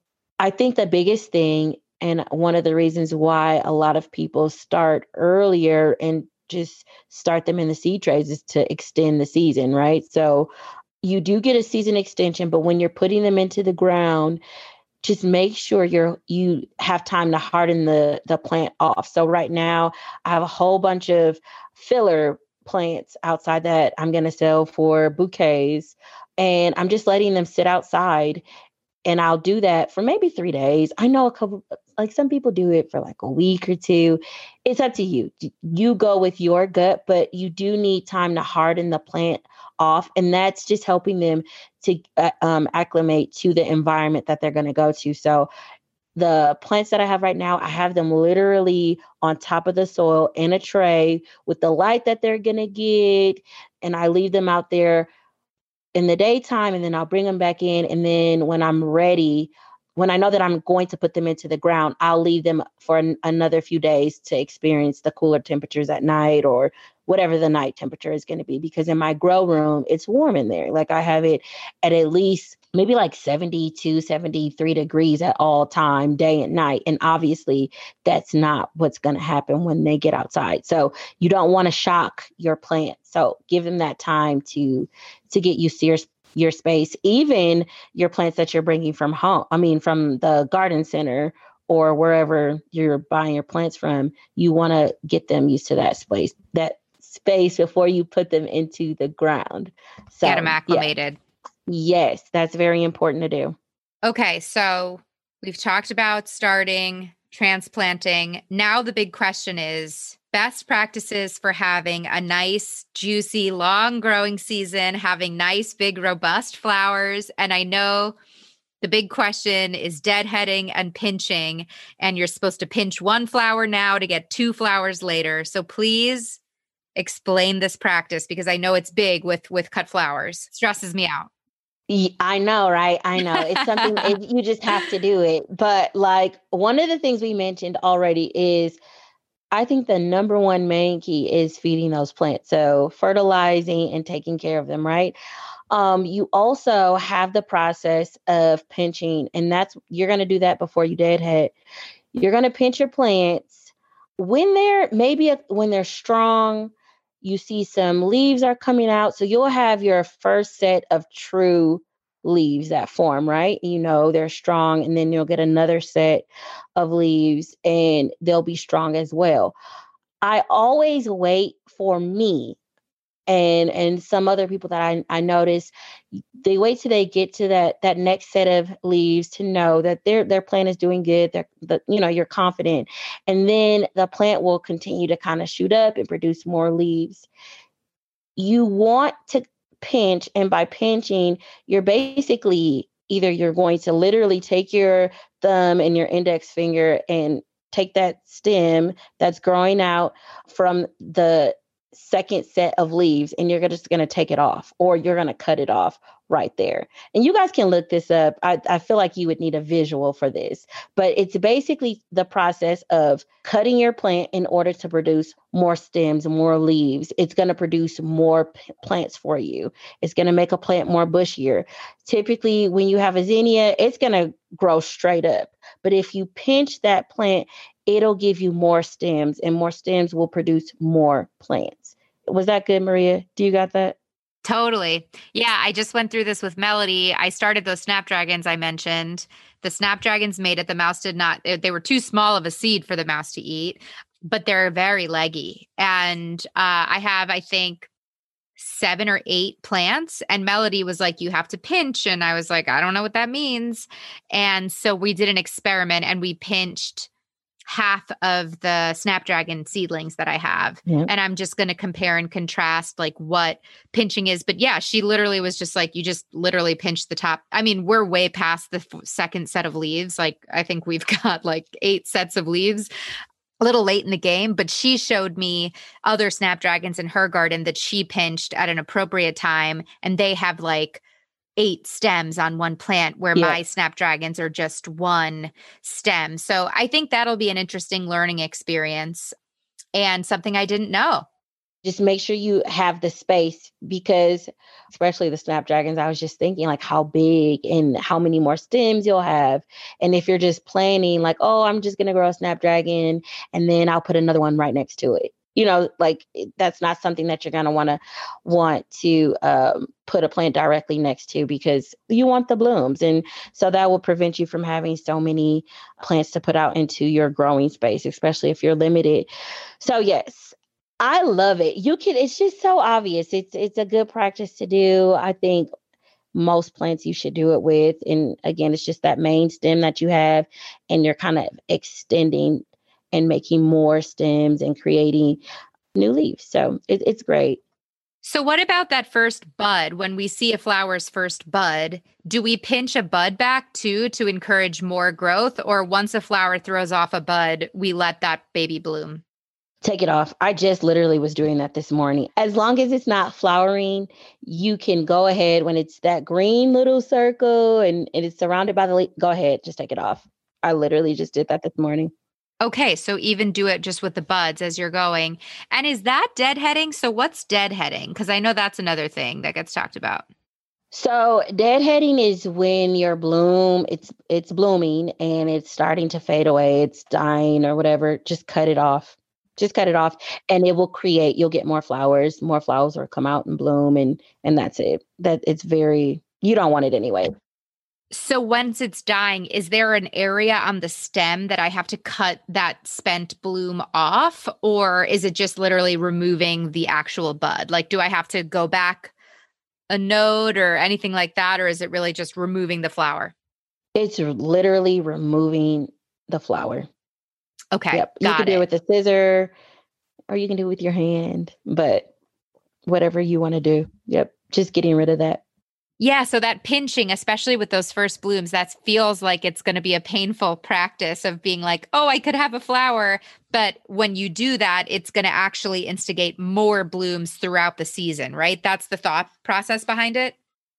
[SPEAKER 2] I think the biggest thing, and one of the reasons why a lot of people start earlier and just start them in the seed trays, is to extend the season, right? So you do get a season extension, but when you're putting them into the ground, just make sure you're you have time to harden the the plant off. So right now I have a whole bunch of filler plants outside that I'm going to sell for bouquets, and I'm just letting them sit outside. And I'll do that for maybe three days. I know a couple, like some people do it for like a week or two. It's up to you. You go with your gut, but you do need time to harden the plant off. And that's just helping them to uh, um, acclimate to the environment that they're going to go to. So the plants that I have right now, I have them literally on top of the soil in a tray with the light that they're going to get. And I leave them out there in the daytime, and then I'll bring them back in. And then when I'm ready, when I know that I'm going to put them into the ground, I'll leave them for an, another few days to experience the cooler temperatures at night, or whatever the night temperature is going to be. Because in my grow room, it's warm in there. Like I have it at at least maybe like seventy-two, seventy-three degrees at all time, day and night. And obviously that's not what's going to happen when they get outside. So you don't want to shock your plant. So give them that time to, to get used to your, your space, even your plants that you're bringing from home. I mean, from the garden center or wherever you're buying your plants from, you want to get them used to that space, that space before you put them into the ground. So
[SPEAKER 1] get them acclimated.
[SPEAKER 2] Yeah. Yes, that's very important to do.
[SPEAKER 1] Okay, so we've talked about starting, transplanting. Now the big question is best practices for having a nice, juicy, long growing season, having nice, big, robust flowers. And I know the big question is deadheading and pinching, and you're supposed to pinch one flower now to get two flowers later. So please explain this practice, because I know it's big with, with cut flowers. It stresses me out.
[SPEAKER 2] I know, right? I know. It's something it, you just have to do it. But like one of the things we mentioned already is I think the number one main key is feeding those plants. So fertilizing and taking care of them, right? Um, you also have the process of pinching, and that's you're going to do that before you deadhead. You're going to pinch your plants when they're maybe a, when they're strong. You see some leaves are coming out. So you'll have your first set of true leaves that form, right? You know, they're strong. And then you'll get another set of leaves and they'll be strong as well. I always wait for me and and some other people that I, I notice, they wait till they get to that that next set of leaves to know that their their plant is doing good. They're the, you know, you're confident. And then the plant will continue to kind of shoot up and produce more leaves. You want to pinch, and by pinching, you're basically either you're going to literally take your thumb and your index finger and take that stem that's growing out from the second set of leaves, and you're just going to take it off, or you're going to cut it off right there. And you guys can look this up. I, I feel like you would need a visual for this, but it's basically the process of cutting your plant in order to produce more stems, more leaves. It's going to produce more p- plants for you. It's going to make a plant more bushier. Typically, when you have a zinnia, it's going to grow straight up. But if you pinch that plant, it'll give you more stems, and more stems will produce more plants. Was that good, Maria? Do you got that?
[SPEAKER 1] Totally. Yeah, I just went through this with Melody. I started those snapdragons I mentioned. The snapdragons made it. The mouse did not. They were too small of a seed for the mouse to eat, but they're very leggy. And uh, I have, I think, seven or eight plants, and Melody was like, you have to pinch. And I was like, I don't know what that means. And so we did an experiment, and we pinched half of the snapdragon seedlings that I have. Yeah. And I'm just going to compare and contrast like what pinching is. But yeah, she literally was just like, you just literally pinch the top. I mean, we're way past the f- second set of leaves. Like, I think we've got like eight sets of leaves. A little late in the game, but she showed me other snapdragons in her garden that she pinched at an appropriate time. And they have like eight stems on one plant, where yeah. my snapdragons are just one stem. So I think that'll be an interesting learning experience and something I didn't know.
[SPEAKER 2] Just make sure you have the space, because especially the snapdragons, I was just thinking like how big and how many more stems you'll have. And if you're just planning like, oh, I'm just going to grow a snapdragon and then I'll put another one right next to it. You know, like that's not something that you're going to want to want to um, put a plant directly next to, because you want the blooms. And so that will prevent you from having so many plants to put out into your growing space, especially if you're limited. So yes, I love it. You can, it's just so obvious. It's, it's a good practice to do. I think most plants you should do it with. And again, it's just that main stem that you have, and you're kind of extending and making more stems and creating new leaves. So it, it's great.
[SPEAKER 1] So what about that first bud? When we see a flower's first bud, do we pinch a bud back too to encourage more growth? Or once a flower throws off a bud, we let that baby bloom?
[SPEAKER 2] Take it off. I just literally was doing that this morning. As long as it's not flowering, you can go ahead when it's that green little circle and, and it's surrounded by the leaf. Go ahead, just take it off. I literally just did that this morning.
[SPEAKER 1] Okay, so even do it just with the buds as you're going. And is that deadheading? So what's deadheading? Because I know that's another thing that gets talked about.
[SPEAKER 2] So deadheading is when your bloom it's it's blooming and it's starting to fade away, it's dying or whatever. Just cut it off. Just cut it off and it will create you'll get more flowers. More flowers will come out and bloom and and that's it. That it's very you don't want it anyway.
[SPEAKER 1] So once it's dying, is there an area on the stem that I have to cut that spent bloom off? Or is it just literally removing the actual bud? Like, do I have to go back a node or anything like that? Or is it really just removing the flower?
[SPEAKER 2] It's literally removing the flower.
[SPEAKER 1] Okay.
[SPEAKER 2] Yep. You can do it with a scissor or you can do it with your hand, but whatever you want to do. Yep. Just getting rid of that.
[SPEAKER 1] Yeah, so that pinching, especially with those first blooms, that feels like it's going to be a painful practice of being like, oh, I could have a flower. But when you do that, it's going to actually instigate more blooms throughout the season, right? That's the thought process behind it.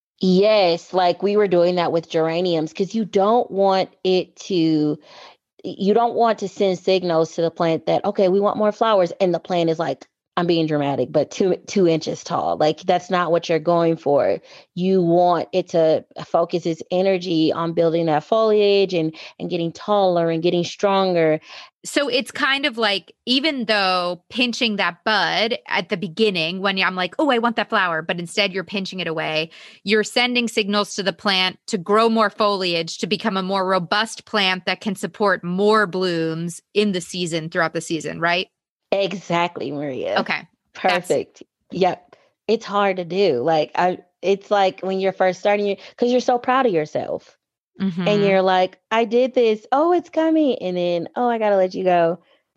[SPEAKER 2] Yes, like we were doing that with geraniums because you don't want it to, you don't want to send signals to the plant that, okay, we want more flowers. And the plant is like, I'm being dramatic, but two two inches tall. Like that's not what you're going for. You want it to focus its energy on building that foliage and and getting taller and getting stronger.
[SPEAKER 1] So it's kind of like, even though pinching that bud at the beginning, when I'm like, oh, I want that flower, but instead you're pinching it away, you're sending signals to the plant to grow more foliage, to become a more robust plant that can support more blooms in the season, throughout the season, right?
[SPEAKER 2] Exactly, Maria.
[SPEAKER 1] Okay.
[SPEAKER 2] Perfect. That's- yep. It's hard to do. Like I it's like when you're first starting because you're so proud of yourself.
[SPEAKER 1] Mm-hmm.
[SPEAKER 2] And you're like, I did this. Oh, it's coming. And then, oh, I got to let you go.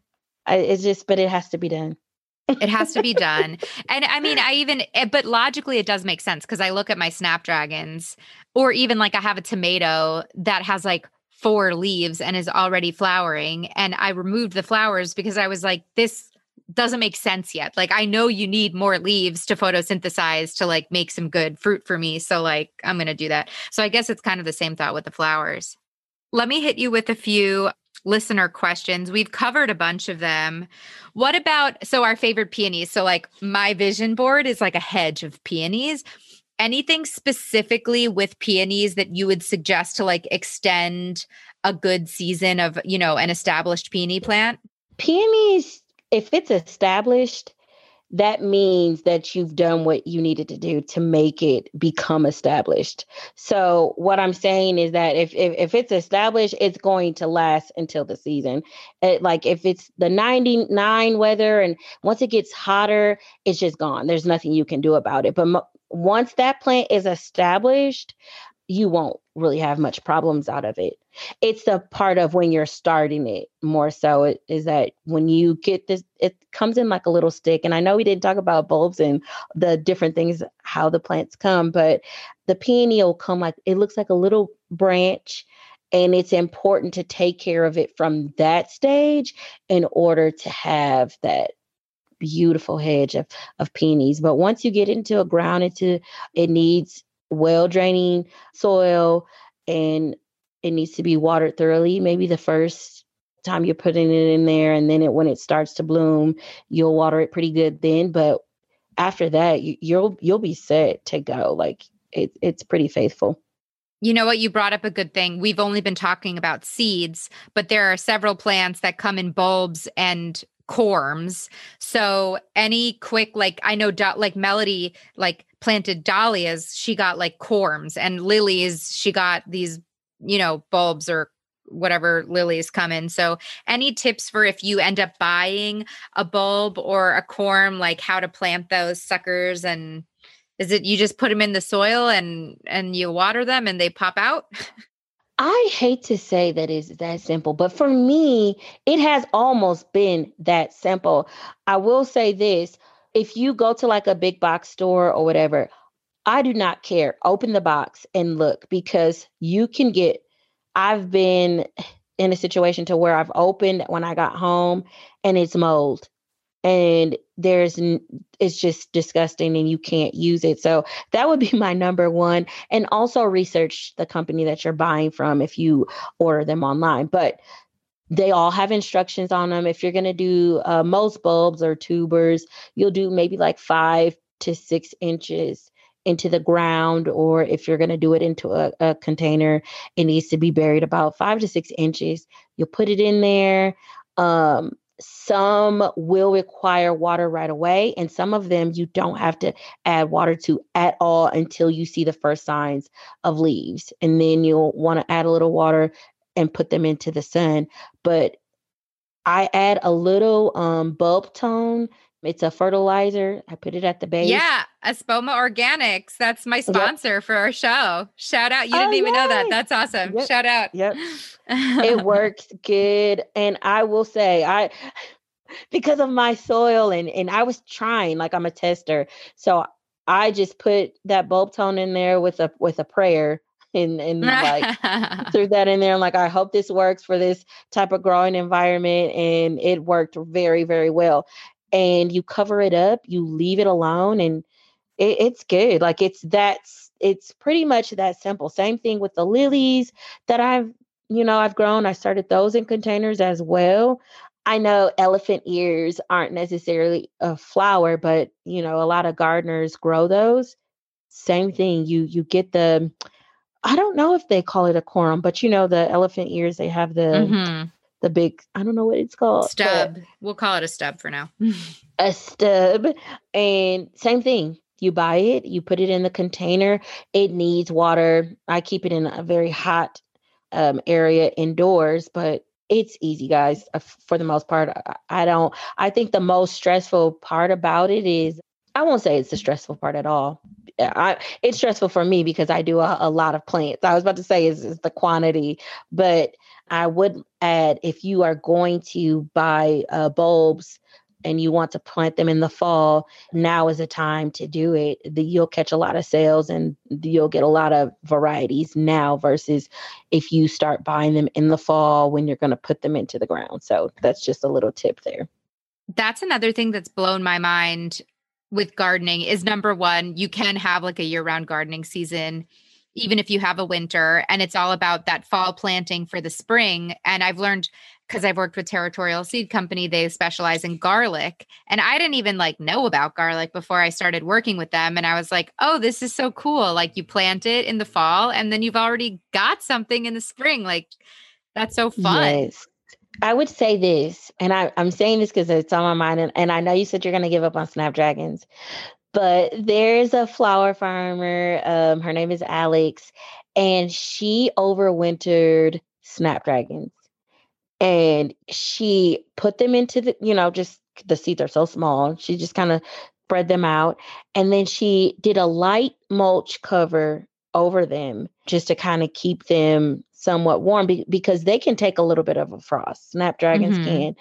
[SPEAKER 2] I, it's just, but it has to be done.
[SPEAKER 1] It has to be done. And I mean, I even, but logically it does make sense because I look at my snapdragons, or even like I have a tomato that has like four leaves and is already flowering. And I removed the flowers because I was like, this doesn't make sense yet. Like, I know you need more leaves to photosynthesize to like make some good fruit for me. So like, I'm going to do that. So I guess it's kind of the same thought with the flowers. Let me hit you with a few listener questions. We've covered a bunch of them. What about, so our favorite peonies. So like my vision board is like a hedge of peonies. Anything specifically with peonies that you would suggest to like extend a good season of, you know, an established peony plant?
[SPEAKER 2] Peonies, if it's established, that means that you've done what you needed to do to make it become established. So what I'm saying is that if if, if it's established, it's going to last until the season. It, like if it's the ninety-nine weather and once it gets hotter, it's just gone. There's nothing you can do about it. But mo- once that plant is established, you won't really have much problems out of it. It's the part of when you're starting it more so it, is that when you get this, it comes in like a little stick. And I know we didn't talk about bulbs and the different things, how the plants come, but the peony will come like, it looks like a little branch. And it's important to take care of it from that stage in order to have that beautiful hedge of, of peonies. But once you get into a ground, into it needs well draining soil and it needs to be watered thoroughly. Maybe the first time you're putting it in there and then it, when it starts to bloom, you'll water it pretty good then. But after that, you, you'll, you'll be set to go. Like it, it's pretty faithful.
[SPEAKER 1] You know what? You brought up a good thing. We've only been talking about seeds, but there are several plants that come in bulbs and corms. So any quick, like I know, like Melody, like planted dahlias, she got like corms, and lilies, she got these, you know, bulbs or whatever lilies come in. So any tips for if you end up buying a bulb or a corm, like how to plant those suckers? And is it you just put them in the soil and and you water them and they pop out?
[SPEAKER 2] I hate to say that it's that simple, but for me, it has almost been that simple. I will say this, if you go to like a big box store or whatever, I do not care. Open the box and look because you can get, I've been in a situation to where I've opened when I got home and it's mold. And there's, it's just disgusting and you can't use it. So that would be my number one. And also research the company that you're buying from if you order them online. But they all have instructions on them. If you're going to do uh, most bulbs or tubers, you'll do maybe like five to six inches into the ground, or if you're going to do it into a, a container, it needs to be buried about five to six inches. You'll put it in there. Um, some will require water right away, and some of them you don't have to add water to at all until you see the first signs of leaves. And then you'll want to add a little water and put them into the sun. But I add a little um, bulb tone. It's a fertilizer. I put it at the base.
[SPEAKER 1] Yeah, Espoma Organics. That's my sponsor yep. for our show. Shout out. You didn't
[SPEAKER 2] oh,
[SPEAKER 1] even
[SPEAKER 2] yay.
[SPEAKER 1] know that. That's awesome.
[SPEAKER 2] Yep.
[SPEAKER 1] Shout out.
[SPEAKER 2] Yep. It works good. And I will say, I because of my soil and, and I was trying, like I'm a tester. So I just put that bulb tone in there with a with a prayer. And, and like threw that in there. I'm like, I hope this works for this type of growing environment. And it worked very, very well. And you cover it up, you leave it alone, and it, it's good. Like it's that's it's pretty much that simple. Same thing with the lilies that I've, you know, I've grown. I started those in containers as well. I know elephant ears aren't necessarily a flower, but you know, a lot of gardeners grow those. Same thing. You you get the I don't know if they call it a corum, but you know, the elephant ears, they have the, mm-hmm. the big, I don't know what it's called.
[SPEAKER 1] Stub. We'll call it a stub for now.
[SPEAKER 2] A stub. And same thing. You buy it, you put it in the container. It needs water. I keep it in a very hot um, area indoors, but it's easy, guys. For the most part, I don't, I think the most stressful part about it is, I won't say it's the stressful part at all. I, it's stressful for me because I do a, a lot of plants. I was about to say is, is the quantity, but I would add, if you are going to buy uh, bulbs and you want to plant them in the fall, now is the time to do it. The, you'll catch a lot of sales and you'll get a lot of varieties now versus if you start buying them in the fall when you're going to put them into the ground. So that's just a little tip there.
[SPEAKER 1] That's another thing that's blown my mind with gardening is number one, you can have like a year-round gardening season, even if you have a winter, and it's all about that fall planting for the spring. And I've learned, because I've worked with Territorial Seed Company, they specialize in garlic. And I didn't even like know about garlic before I started working with them. And I was like, oh, this is so cool. Like you plant it in the fall and then you've already got something in the spring. Like that's so fun.
[SPEAKER 2] Yes. I would say this, and I, I'm saying this because it's on my mind, and, and I know you said you're going to give up on snapdragons, but there's a flower farmer. Um, her name is Alex, and she overwintered snapdragons. And she put them into the, you know, just the seeds are so small. She just kind of spread them out. And then she did a light mulch cover over them just to kind of keep them somewhat warm be- because they can take a little bit of a frost. Snapdragons mm-hmm. can.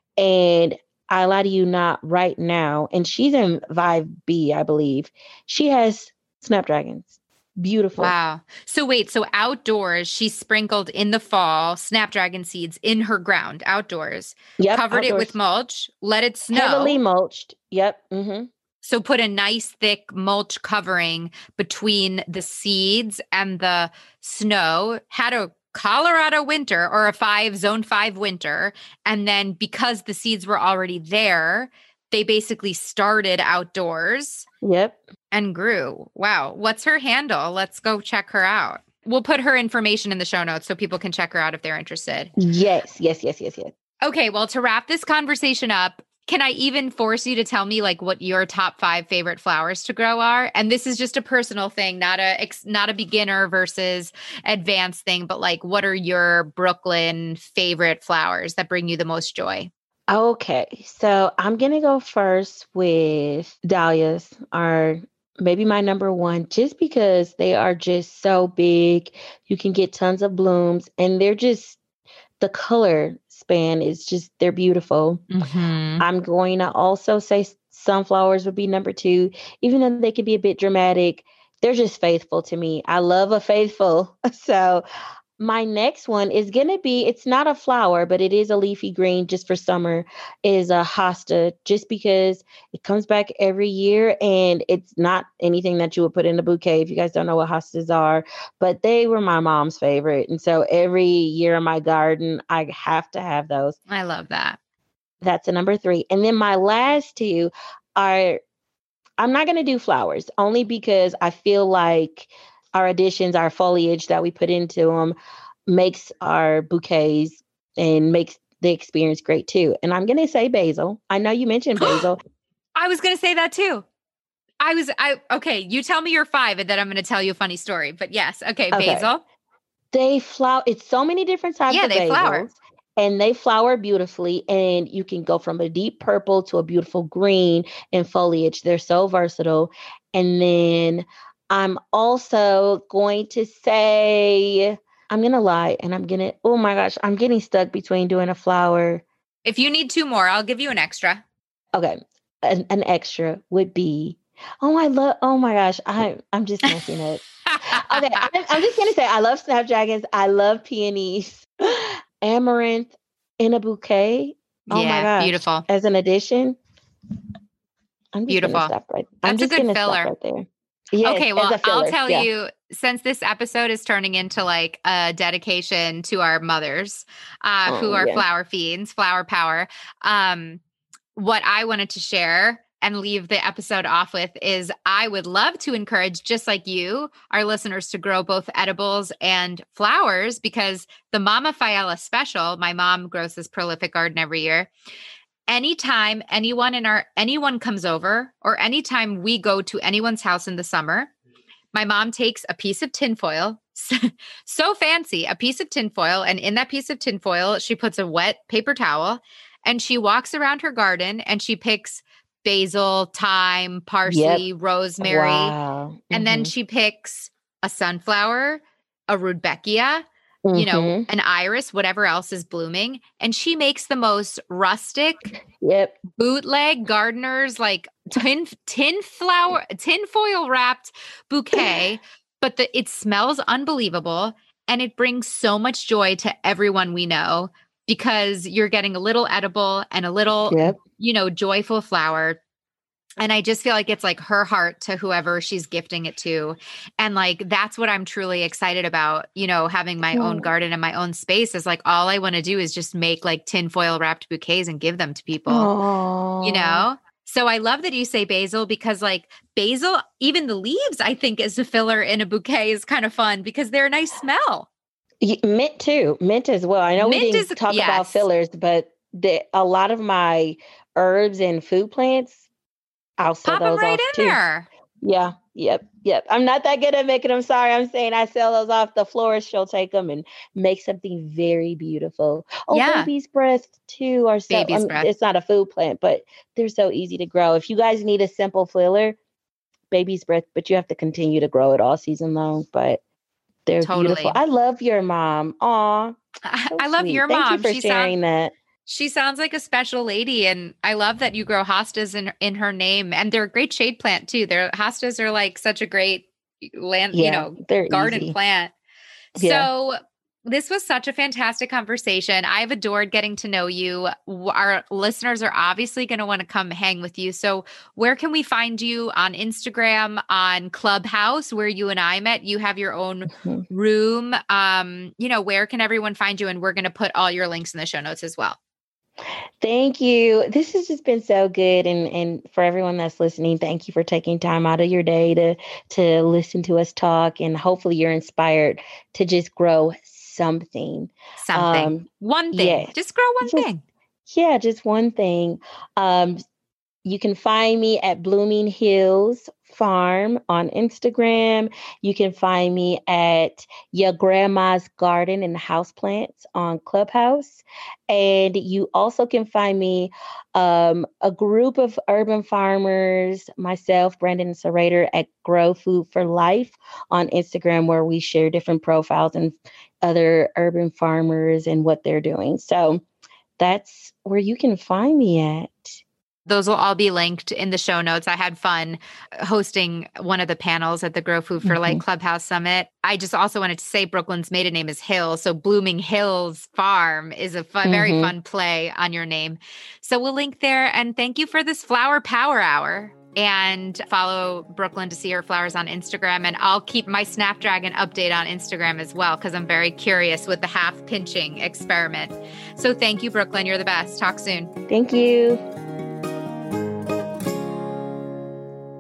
[SPEAKER 2] And I lie to you not right now. And she's in five B, I believe. She has snapdragons. Beautiful.
[SPEAKER 1] Wow. So wait, so outdoors, she sprinkled in the fall snapdragon seeds in her ground outdoors,
[SPEAKER 2] yep,
[SPEAKER 1] covered
[SPEAKER 2] outdoors.
[SPEAKER 1] It with mulch, let it snow.
[SPEAKER 2] Heavily mulched. Yep. Mm-hmm.
[SPEAKER 1] So put a nice thick mulch covering between the seeds and the snow, had a Colorado winter or a five zone five winter. And then because the seeds were already there, they basically started outdoors.
[SPEAKER 2] Yep.
[SPEAKER 1] And grew. Wow. What's her handle? Let's go check her out. We'll put her information in the show notes so people can check her out if they're interested.
[SPEAKER 2] Yes, yes, yes, yes, yes.
[SPEAKER 1] Okay. Well, to wrap this conversation up, can I even force you to tell me like what your top five favorite flowers to grow are? And this is just a personal thing, not a not a beginner versus advanced thing, but like what are your Brooklyn favorite flowers that bring you the most joy?
[SPEAKER 2] Okay, so I'm going to go first with dahlias, are maybe my number one, just because they are just so big. You can get tons of blooms and they're just, the color span is just, they're beautiful. Mm-hmm. I'm going to also say sunflowers would be number two, even though they can be a bit dramatic. They're just faithful to me. I love a faithful. So my next one is going to be, it's not a flower, but it is a leafy green just for summer, is a hosta, just because it comes back every year and it's not anything that you would put in a bouquet if you guys don't know what hostas are, but they were my mom's favorite. And so every year in my garden, I have to have those.
[SPEAKER 1] I love that.
[SPEAKER 2] That's a number three. And then my last two are I'm not going to do flowers only because I feel like our additions, our foliage that we put into them makes our bouquets and makes the experience great too. And I'm going to say basil. I know you mentioned basil.
[SPEAKER 1] I was going to say that too. I was, I, okay, you tell me your five and then I'm going to tell you a funny story. But yes, okay,
[SPEAKER 2] Okay.
[SPEAKER 1] basil.
[SPEAKER 2] They flower. It's so many different types
[SPEAKER 1] Yeah,
[SPEAKER 2] of
[SPEAKER 1] they
[SPEAKER 2] basils.
[SPEAKER 1] flower.
[SPEAKER 2] And they flower beautifully. And you can go from a deep purple to a beautiful green in foliage. They're so versatile. And then I'm also going to say, I'm going to lie and I'm going to, oh my gosh, I'm getting stuck between doing a flower.
[SPEAKER 1] If you need two more, I'll give you an extra.
[SPEAKER 2] Okay. An, an extra would be, oh, I love, oh my gosh, I, I'm just messing up. Okay. I, I'm just going to say, I love snapdragons. I love peonies. Amaranth in a bouquet. Oh
[SPEAKER 1] yeah,
[SPEAKER 2] my gosh.
[SPEAKER 1] Beautiful.
[SPEAKER 2] As an addition. I'm just
[SPEAKER 1] Beautiful.
[SPEAKER 2] Gonna stop right.
[SPEAKER 1] That's
[SPEAKER 2] I'm just
[SPEAKER 1] a good
[SPEAKER 2] gonna
[SPEAKER 1] filler.
[SPEAKER 2] Stop right there. Yes,
[SPEAKER 1] okay, well,
[SPEAKER 2] as a filler.
[SPEAKER 1] I'll tell
[SPEAKER 2] yeah.
[SPEAKER 1] you, since this episode is turning into like a dedication to our mothers, uh,
[SPEAKER 2] Oh,
[SPEAKER 1] who are
[SPEAKER 2] yeah.
[SPEAKER 1] flower fiends, flower power, um, what I wanted to share and leave the episode off with is I would love to encourage, just like you, our listeners to grow both edibles and flowers, because the Mama Fiala special, my mom grows this prolific garden every year. Anytime anyone in our anyone comes over or anytime we go to anyone's house in the summer, my mom takes a piece of tinfoil, so fancy, a piece of tinfoil, and in that piece of tinfoil, she puts a wet paper towel and she walks around her garden and she picks basil, thyme, parsley,
[SPEAKER 2] Yep.
[SPEAKER 1] rosemary.
[SPEAKER 2] Wow. Mm-hmm.
[SPEAKER 1] And then she picks a sunflower, a rudbeckia,
[SPEAKER 2] mm-hmm.
[SPEAKER 1] you know, an iris, whatever else is blooming. And she makes the most rustic,
[SPEAKER 2] yep,
[SPEAKER 1] bootleg gardener's like tin tin flower, tin foil wrapped bouquet. But the it smells unbelievable. And it brings so much joy to everyone we know, because you're getting a little edible and a little,
[SPEAKER 2] yep.
[SPEAKER 1] you know, joyful flower. And I just feel like it's like her heart to whoever she's gifting it to. And like, that's what I'm truly excited about, you know, having my own garden and my own space is like, all I want to do is just make like tinfoil wrapped bouquets and give them to people,
[SPEAKER 2] Aww.
[SPEAKER 1] you know? So I love that you say basil, because like basil, even the leaves, I think as a filler in a bouquet is kind of fun because they're a nice smell.
[SPEAKER 2] Mint too. Mint as well. I know
[SPEAKER 1] Mint
[SPEAKER 2] we didn't
[SPEAKER 1] is,
[SPEAKER 2] talk
[SPEAKER 1] yes.
[SPEAKER 2] about fillers, but the, a lot of my herbs and food plants, I'll sell
[SPEAKER 1] Pop them
[SPEAKER 2] those
[SPEAKER 1] right
[SPEAKER 2] off
[SPEAKER 1] in
[SPEAKER 2] too.
[SPEAKER 1] there.
[SPEAKER 2] Yeah. Yep. Yep. I'm not that good at making them. Sorry. I'm saying I sell those off. The florist, she'll take them and make something very beautiful. Oh,
[SPEAKER 1] Yeah.
[SPEAKER 2] baby's breath too. Or so,
[SPEAKER 1] Baby's
[SPEAKER 2] um,
[SPEAKER 1] breath.
[SPEAKER 2] It's not a food plant, but they're so easy to grow. If you guys need a simple filler, baby's breath, but you have to continue to grow it all season long. But they're
[SPEAKER 1] Totally.
[SPEAKER 2] beautiful. I love your mom. Aw. So
[SPEAKER 1] I love
[SPEAKER 2] sweet.
[SPEAKER 1] your
[SPEAKER 2] Thank
[SPEAKER 1] mom.
[SPEAKER 2] you for
[SPEAKER 1] she
[SPEAKER 2] sharing
[SPEAKER 1] sound,
[SPEAKER 2] that.
[SPEAKER 1] She sounds like a special lady. And I love that you grow hostas in, in her name. And they're a great shade plant too. Their hostas are like such a great land,
[SPEAKER 2] Yeah,
[SPEAKER 1] you know,
[SPEAKER 2] they're
[SPEAKER 1] garden
[SPEAKER 2] easy.
[SPEAKER 1] plant.
[SPEAKER 2] Yeah.
[SPEAKER 1] So this was such a fantastic conversation. I've adored getting to know you. Our listeners are obviously going to want to come hang with you. So where can we find you? On Instagram, on Clubhouse, where you and I met? You have your own
[SPEAKER 2] Mhm.
[SPEAKER 1] room. Um, you know, where can everyone find you? And we're going to put all your links in the show notes as well.
[SPEAKER 2] Thank you. This has just been so good. And, and for everyone that's listening, thank you for taking time out of your day to, to listen to us talk. And hopefully you're inspired to just grow something.
[SPEAKER 1] Something.
[SPEAKER 2] Um,
[SPEAKER 1] one thing.
[SPEAKER 2] yeah,
[SPEAKER 1] Just grow one
[SPEAKER 2] just,
[SPEAKER 1] thing.
[SPEAKER 2] Yeah, just one thing. Um, you can find me at Blooming Hills Farm on Instagram. You can find me at Your Grandma's Garden and Houseplants on Clubhouse. And you also can find me um, a group of urban farmers, myself, Brandon and Sarader, at Grow Food for Life on Instagram, where we share different profiles and other urban farmers and what they're doing. So that's where you can find me at.
[SPEAKER 1] Those will all be linked in the show notes. I had fun hosting one of the panels at the Grow Food for Life Clubhouse Summit. I just also wanted to say Brooklyn's maiden name is Hill. So Blooming Hills Farm is a fun, mm-hmm. very fun play on your name. So we'll link there. And thank you for this Flower Power Hour. And follow Brooklyn to see her flowers on Instagram. And I'll keep my Snapdragon update on Instagram as well, because I'm very curious with the half pinching experiment. So thank you, Brooklyn. You're the best. Talk soon.
[SPEAKER 2] Thank you.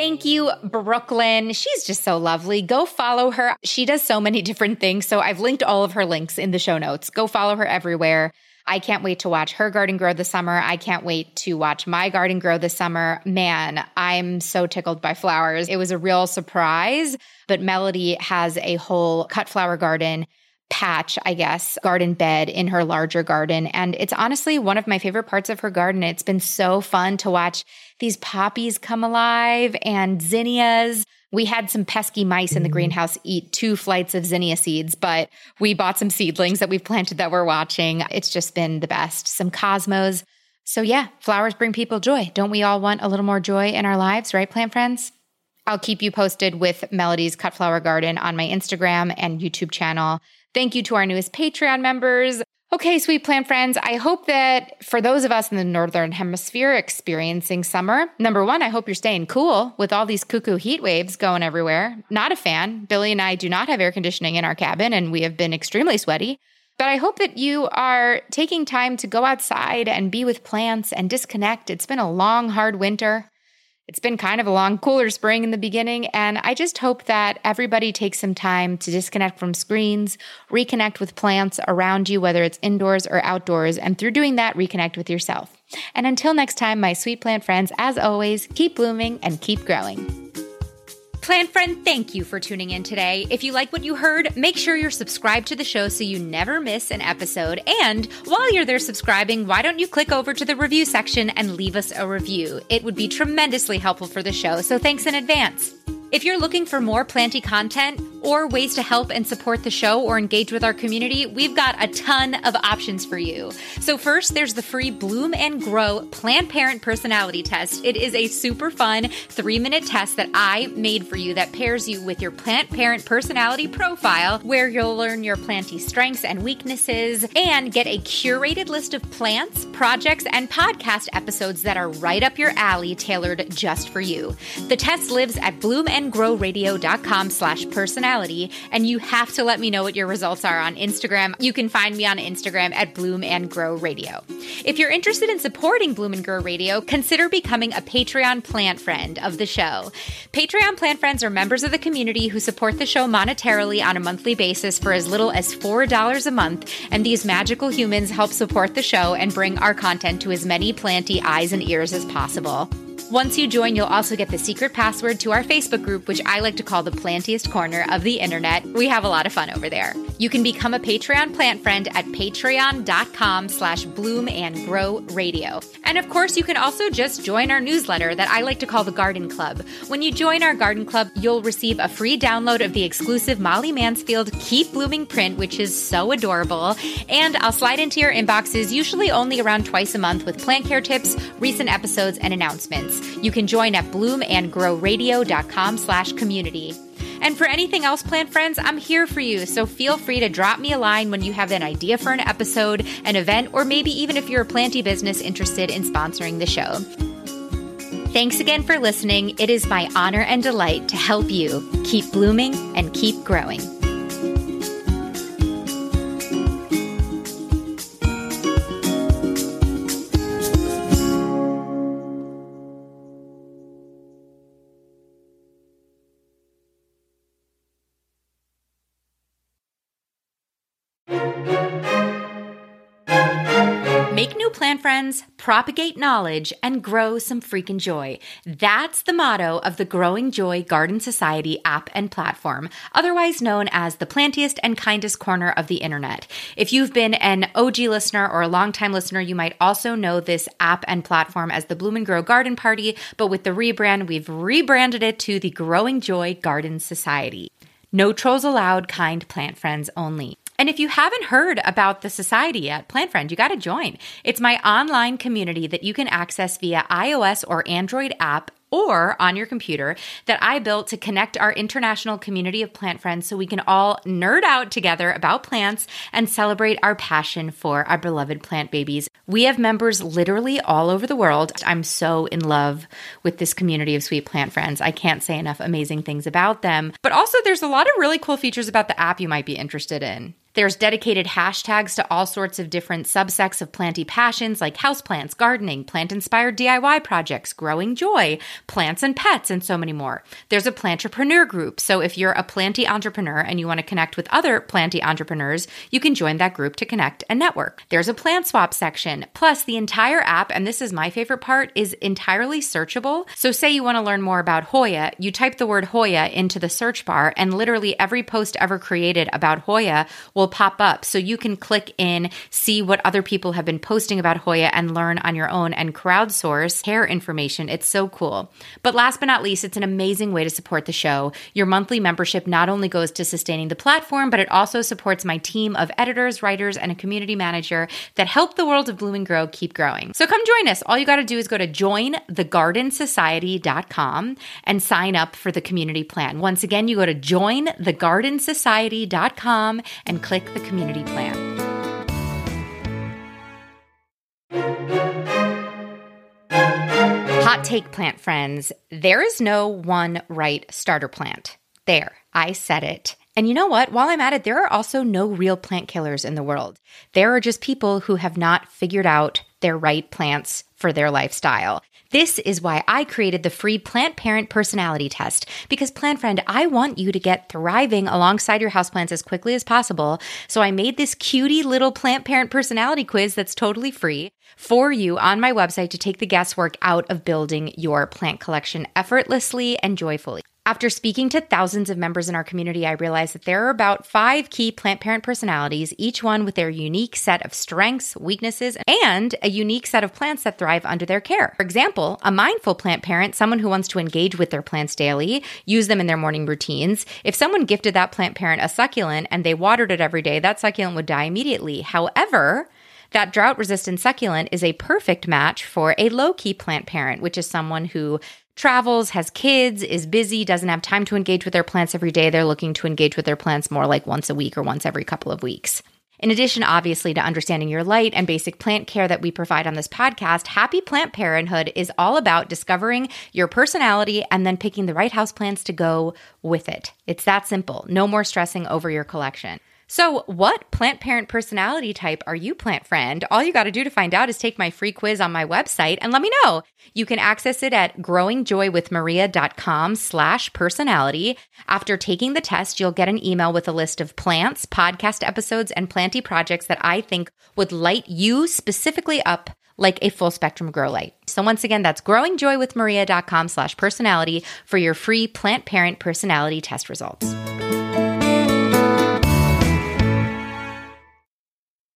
[SPEAKER 1] Thank you, Brooklyn. She's just so lovely. Go follow her. She does so many different things. So I've linked all of her links in the show notes. Go follow her everywhere. I can't wait to watch her garden grow this summer. I can't wait to watch my garden grow this summer. Man, I'm so tickled by flowers. It was a real surprise, but Melody has a whole cut flower garden patch, I guess, garden bed in her larger garden. And it's honestly one of my favorite parts of her garden. It's been so fun to watch these poppies come alive and zinnias. We had some pesky mice in the greenhouse eat two flights of zinnia seeds, but we bought some seedlings that we've planted that we're watching. It's just been the best. Some cosmos. So yeah, flowers bring people joy. Don't we all want a little more joy in our lives, right, plant friends? I'll keep you posted with Melody's Cut Flower Garden on my Instagram and YouTube channel. Thank you to our newest Patreon members. Okay, sweet plant friends, I hope that for those of us in the Northern Hemisphere experiencing summer, number one, I hope you're staying cool with all these cuckoo heat waves going everywhere. Not a fan. Billy and I do not have air conditioning in our cabin, and we have been extremely sweaty. But I hope that you are taking time to go outside and be with plants and disconnect. It's been a long, hard winter. It's been kind of a long, cooler spring in the beginning, and I just hope that everybody takes some time to disconnect from screens, reconnect with plants around you, whether it's indoors or outdoors, and through doing that, reconnect with yourself. And until next time, my sweet plant friends, as always, keep blooming and keep growing. Plant friend, thank you for tuning in today. If you like what you heard, make sure you're subscribed to the show so you never miss an episode. And while you're there subscribing, why don't you click over to the review section and leave us a review? It would be tremendously helpful for the show, so thanks in advance. If you're looking for more planty content or ways to help and support the show or engage with our community, we've got a ton of options for you. So first, there's the free Bloom and Grow Plant Parent Personality Test. It is a super fun three-minute test that I made for you that pairs you with your plant parent personality profile, where you'll learn your planty strengths and weaknesses and get a curated list of plants, projects, and podcast episodes that are right up your alley, tailored just for you. The test lives at bloom and grow radio dot com slash personality, and you have to let me know what your results are on Instagram. You can find me on Instagram at Bloom and Grow Radio. If you're interested in supporting Bloom and Grow Radio, consider becoming a Patreon plant friend of the show. Patreon plant friends are members of the community who support the show monetarily on a monthly basis for as little as four dollars a month, and these magical humans help support the show and bring our content to as many planty eyes and ears as possible. Once you join, you'll also get the secret password to our Facebook group, which I like to call the plantiest corner of the internet. We have a lot of fun over there. You can become a Patreon plant friend at patreon dot com slash bloom and grow radio. And of course, you can also just join our newsletter that I like to call the Garden Club. When you join our Garden Club, you'll receive a free download of the exclusive Molly Mansfield Keep Blooming print, which is so adorable. And I'll slide into your inboxes usually only around twice a month with plant care tips, recent episodes, and announcements. You can join at bloom and grow radio dot com slash community. And for anything else, plant friends, I'm here for you. So feel free to drop me a line when you have an idea for an episode, an event, or maybe even if you're a planty business interested in sponsoring the show. Thanks again for listening. It is my honor and delight to help you keep blooming and keep growing. Make new plant friends, propagate knowledge, and grow some freaking joy. That's the motto of the Growing Joy Garden Society app and platform, otherwise known as the plantiest and kindest corner of the internet. If you've been an O G listener or a longtime listener, you might also know this app and platform as the Bloom and Grow Garden Party, but with the rebrand, we've rebranded it to the Growing Joy Garden Society. No trolls allowed, kind plant friends only. And if you haven't heard about the society yet, Plant Friend, you got to join. It's my online community that you can access via iOS or Android app or on your computer that I built to connect our international community of plant friends so we can all nerd out together about plants and celebrate our passion for our beloved plant babies. We have members literally all over the world. I'm so in love with this community of sweet plant friends. I can't say enough amazing things about them. But also there's a lot of really cool features about the app you might be interested in. There's dedicated hashtags to all sorts of different subsects of planty passions like houseplants, gardening, plant-inspired D I Y projects, growing joy, plants and pets, and so many more. There's a plantrepreneur group. So if you're a planty entrepreneur and you want to connect with other planty entrepreneurs, you can join that group to connect and network. There's a plant swap section. Plus, the entire app, and this is my favorite part, is entirely searchable. So say you want to learn more about Hoya, you type the word Hoya into the search bar, and literally every post ever created about Hoya will pop up. So you can click in, see what other people have been posting about Hoya, and learn on your own and crowdsource hair information. It's so cool. But last but not least, it's an amazing way to support the show. Your monthly membership not only goes to sustaining the platform, but it also supports my team of editors, writers, and a community manager that help the world of Bloom and Grow keep growing. So come join us. All you got to do is go to join the garden society dot com and sign up for the community plan. Once again, you go to join the garden society dot com and click the community plan. Hot take, plant friends. There is no one right starter plant. There, I said it. And you know what? While I'm at it, there are also no real plant killers in the world. There are just people who have not figured out their right plants for their lifestyle. This is why I created the free Plant Parent Personality Test. Because, plant friend, I want you to get thriving alongside your houseplants as quickly as possible. So I made this cutie little Plant Parent Personality Quiz that's totally free for you on my website to take the guesswork out of building your plant collection effortlessly and joyfully. After speaking to thousands of members in our community, I realized that there are about five key plant parent personalities, each one with their unique set of strengths, weaknesses, and a unique set of plants that thrive under their care. For example, a mindful plant parent, someone who wants to engage with their plants daily, use them in their morning routines. If someone gifted that plant parent a succulent and they watered it every day, that succulent would die immediately. However, that drought-resistant succulent is a perfect match for a low-key plant parent, which is someone who travels, has kids, is busy, doesn't have time to engage with their plants every day. They're looking to engage with their plants more like once a week or once every couple of weeks. In addition, obviously, to understanding your light and basic plant care that we provide on this podcast, Happy Plant Parenthood is all about discovering your personality and then picking the right houseplants to go with it. It's that simple. No more stressing over your collection. So what plant parent personality type are you, plant friend? All you got to do to find out is take my free quiz on my website and let me know. You can access it at growingjoywithmaria.com slash personality. After taking the test, you'll get an email with a list of plants, podcast episodes, and planty projects that I think would light you specifically up like a full spectrum grow light. So once again, that's growingjoywithmaria.com slash personality for your free plant parent personality test results.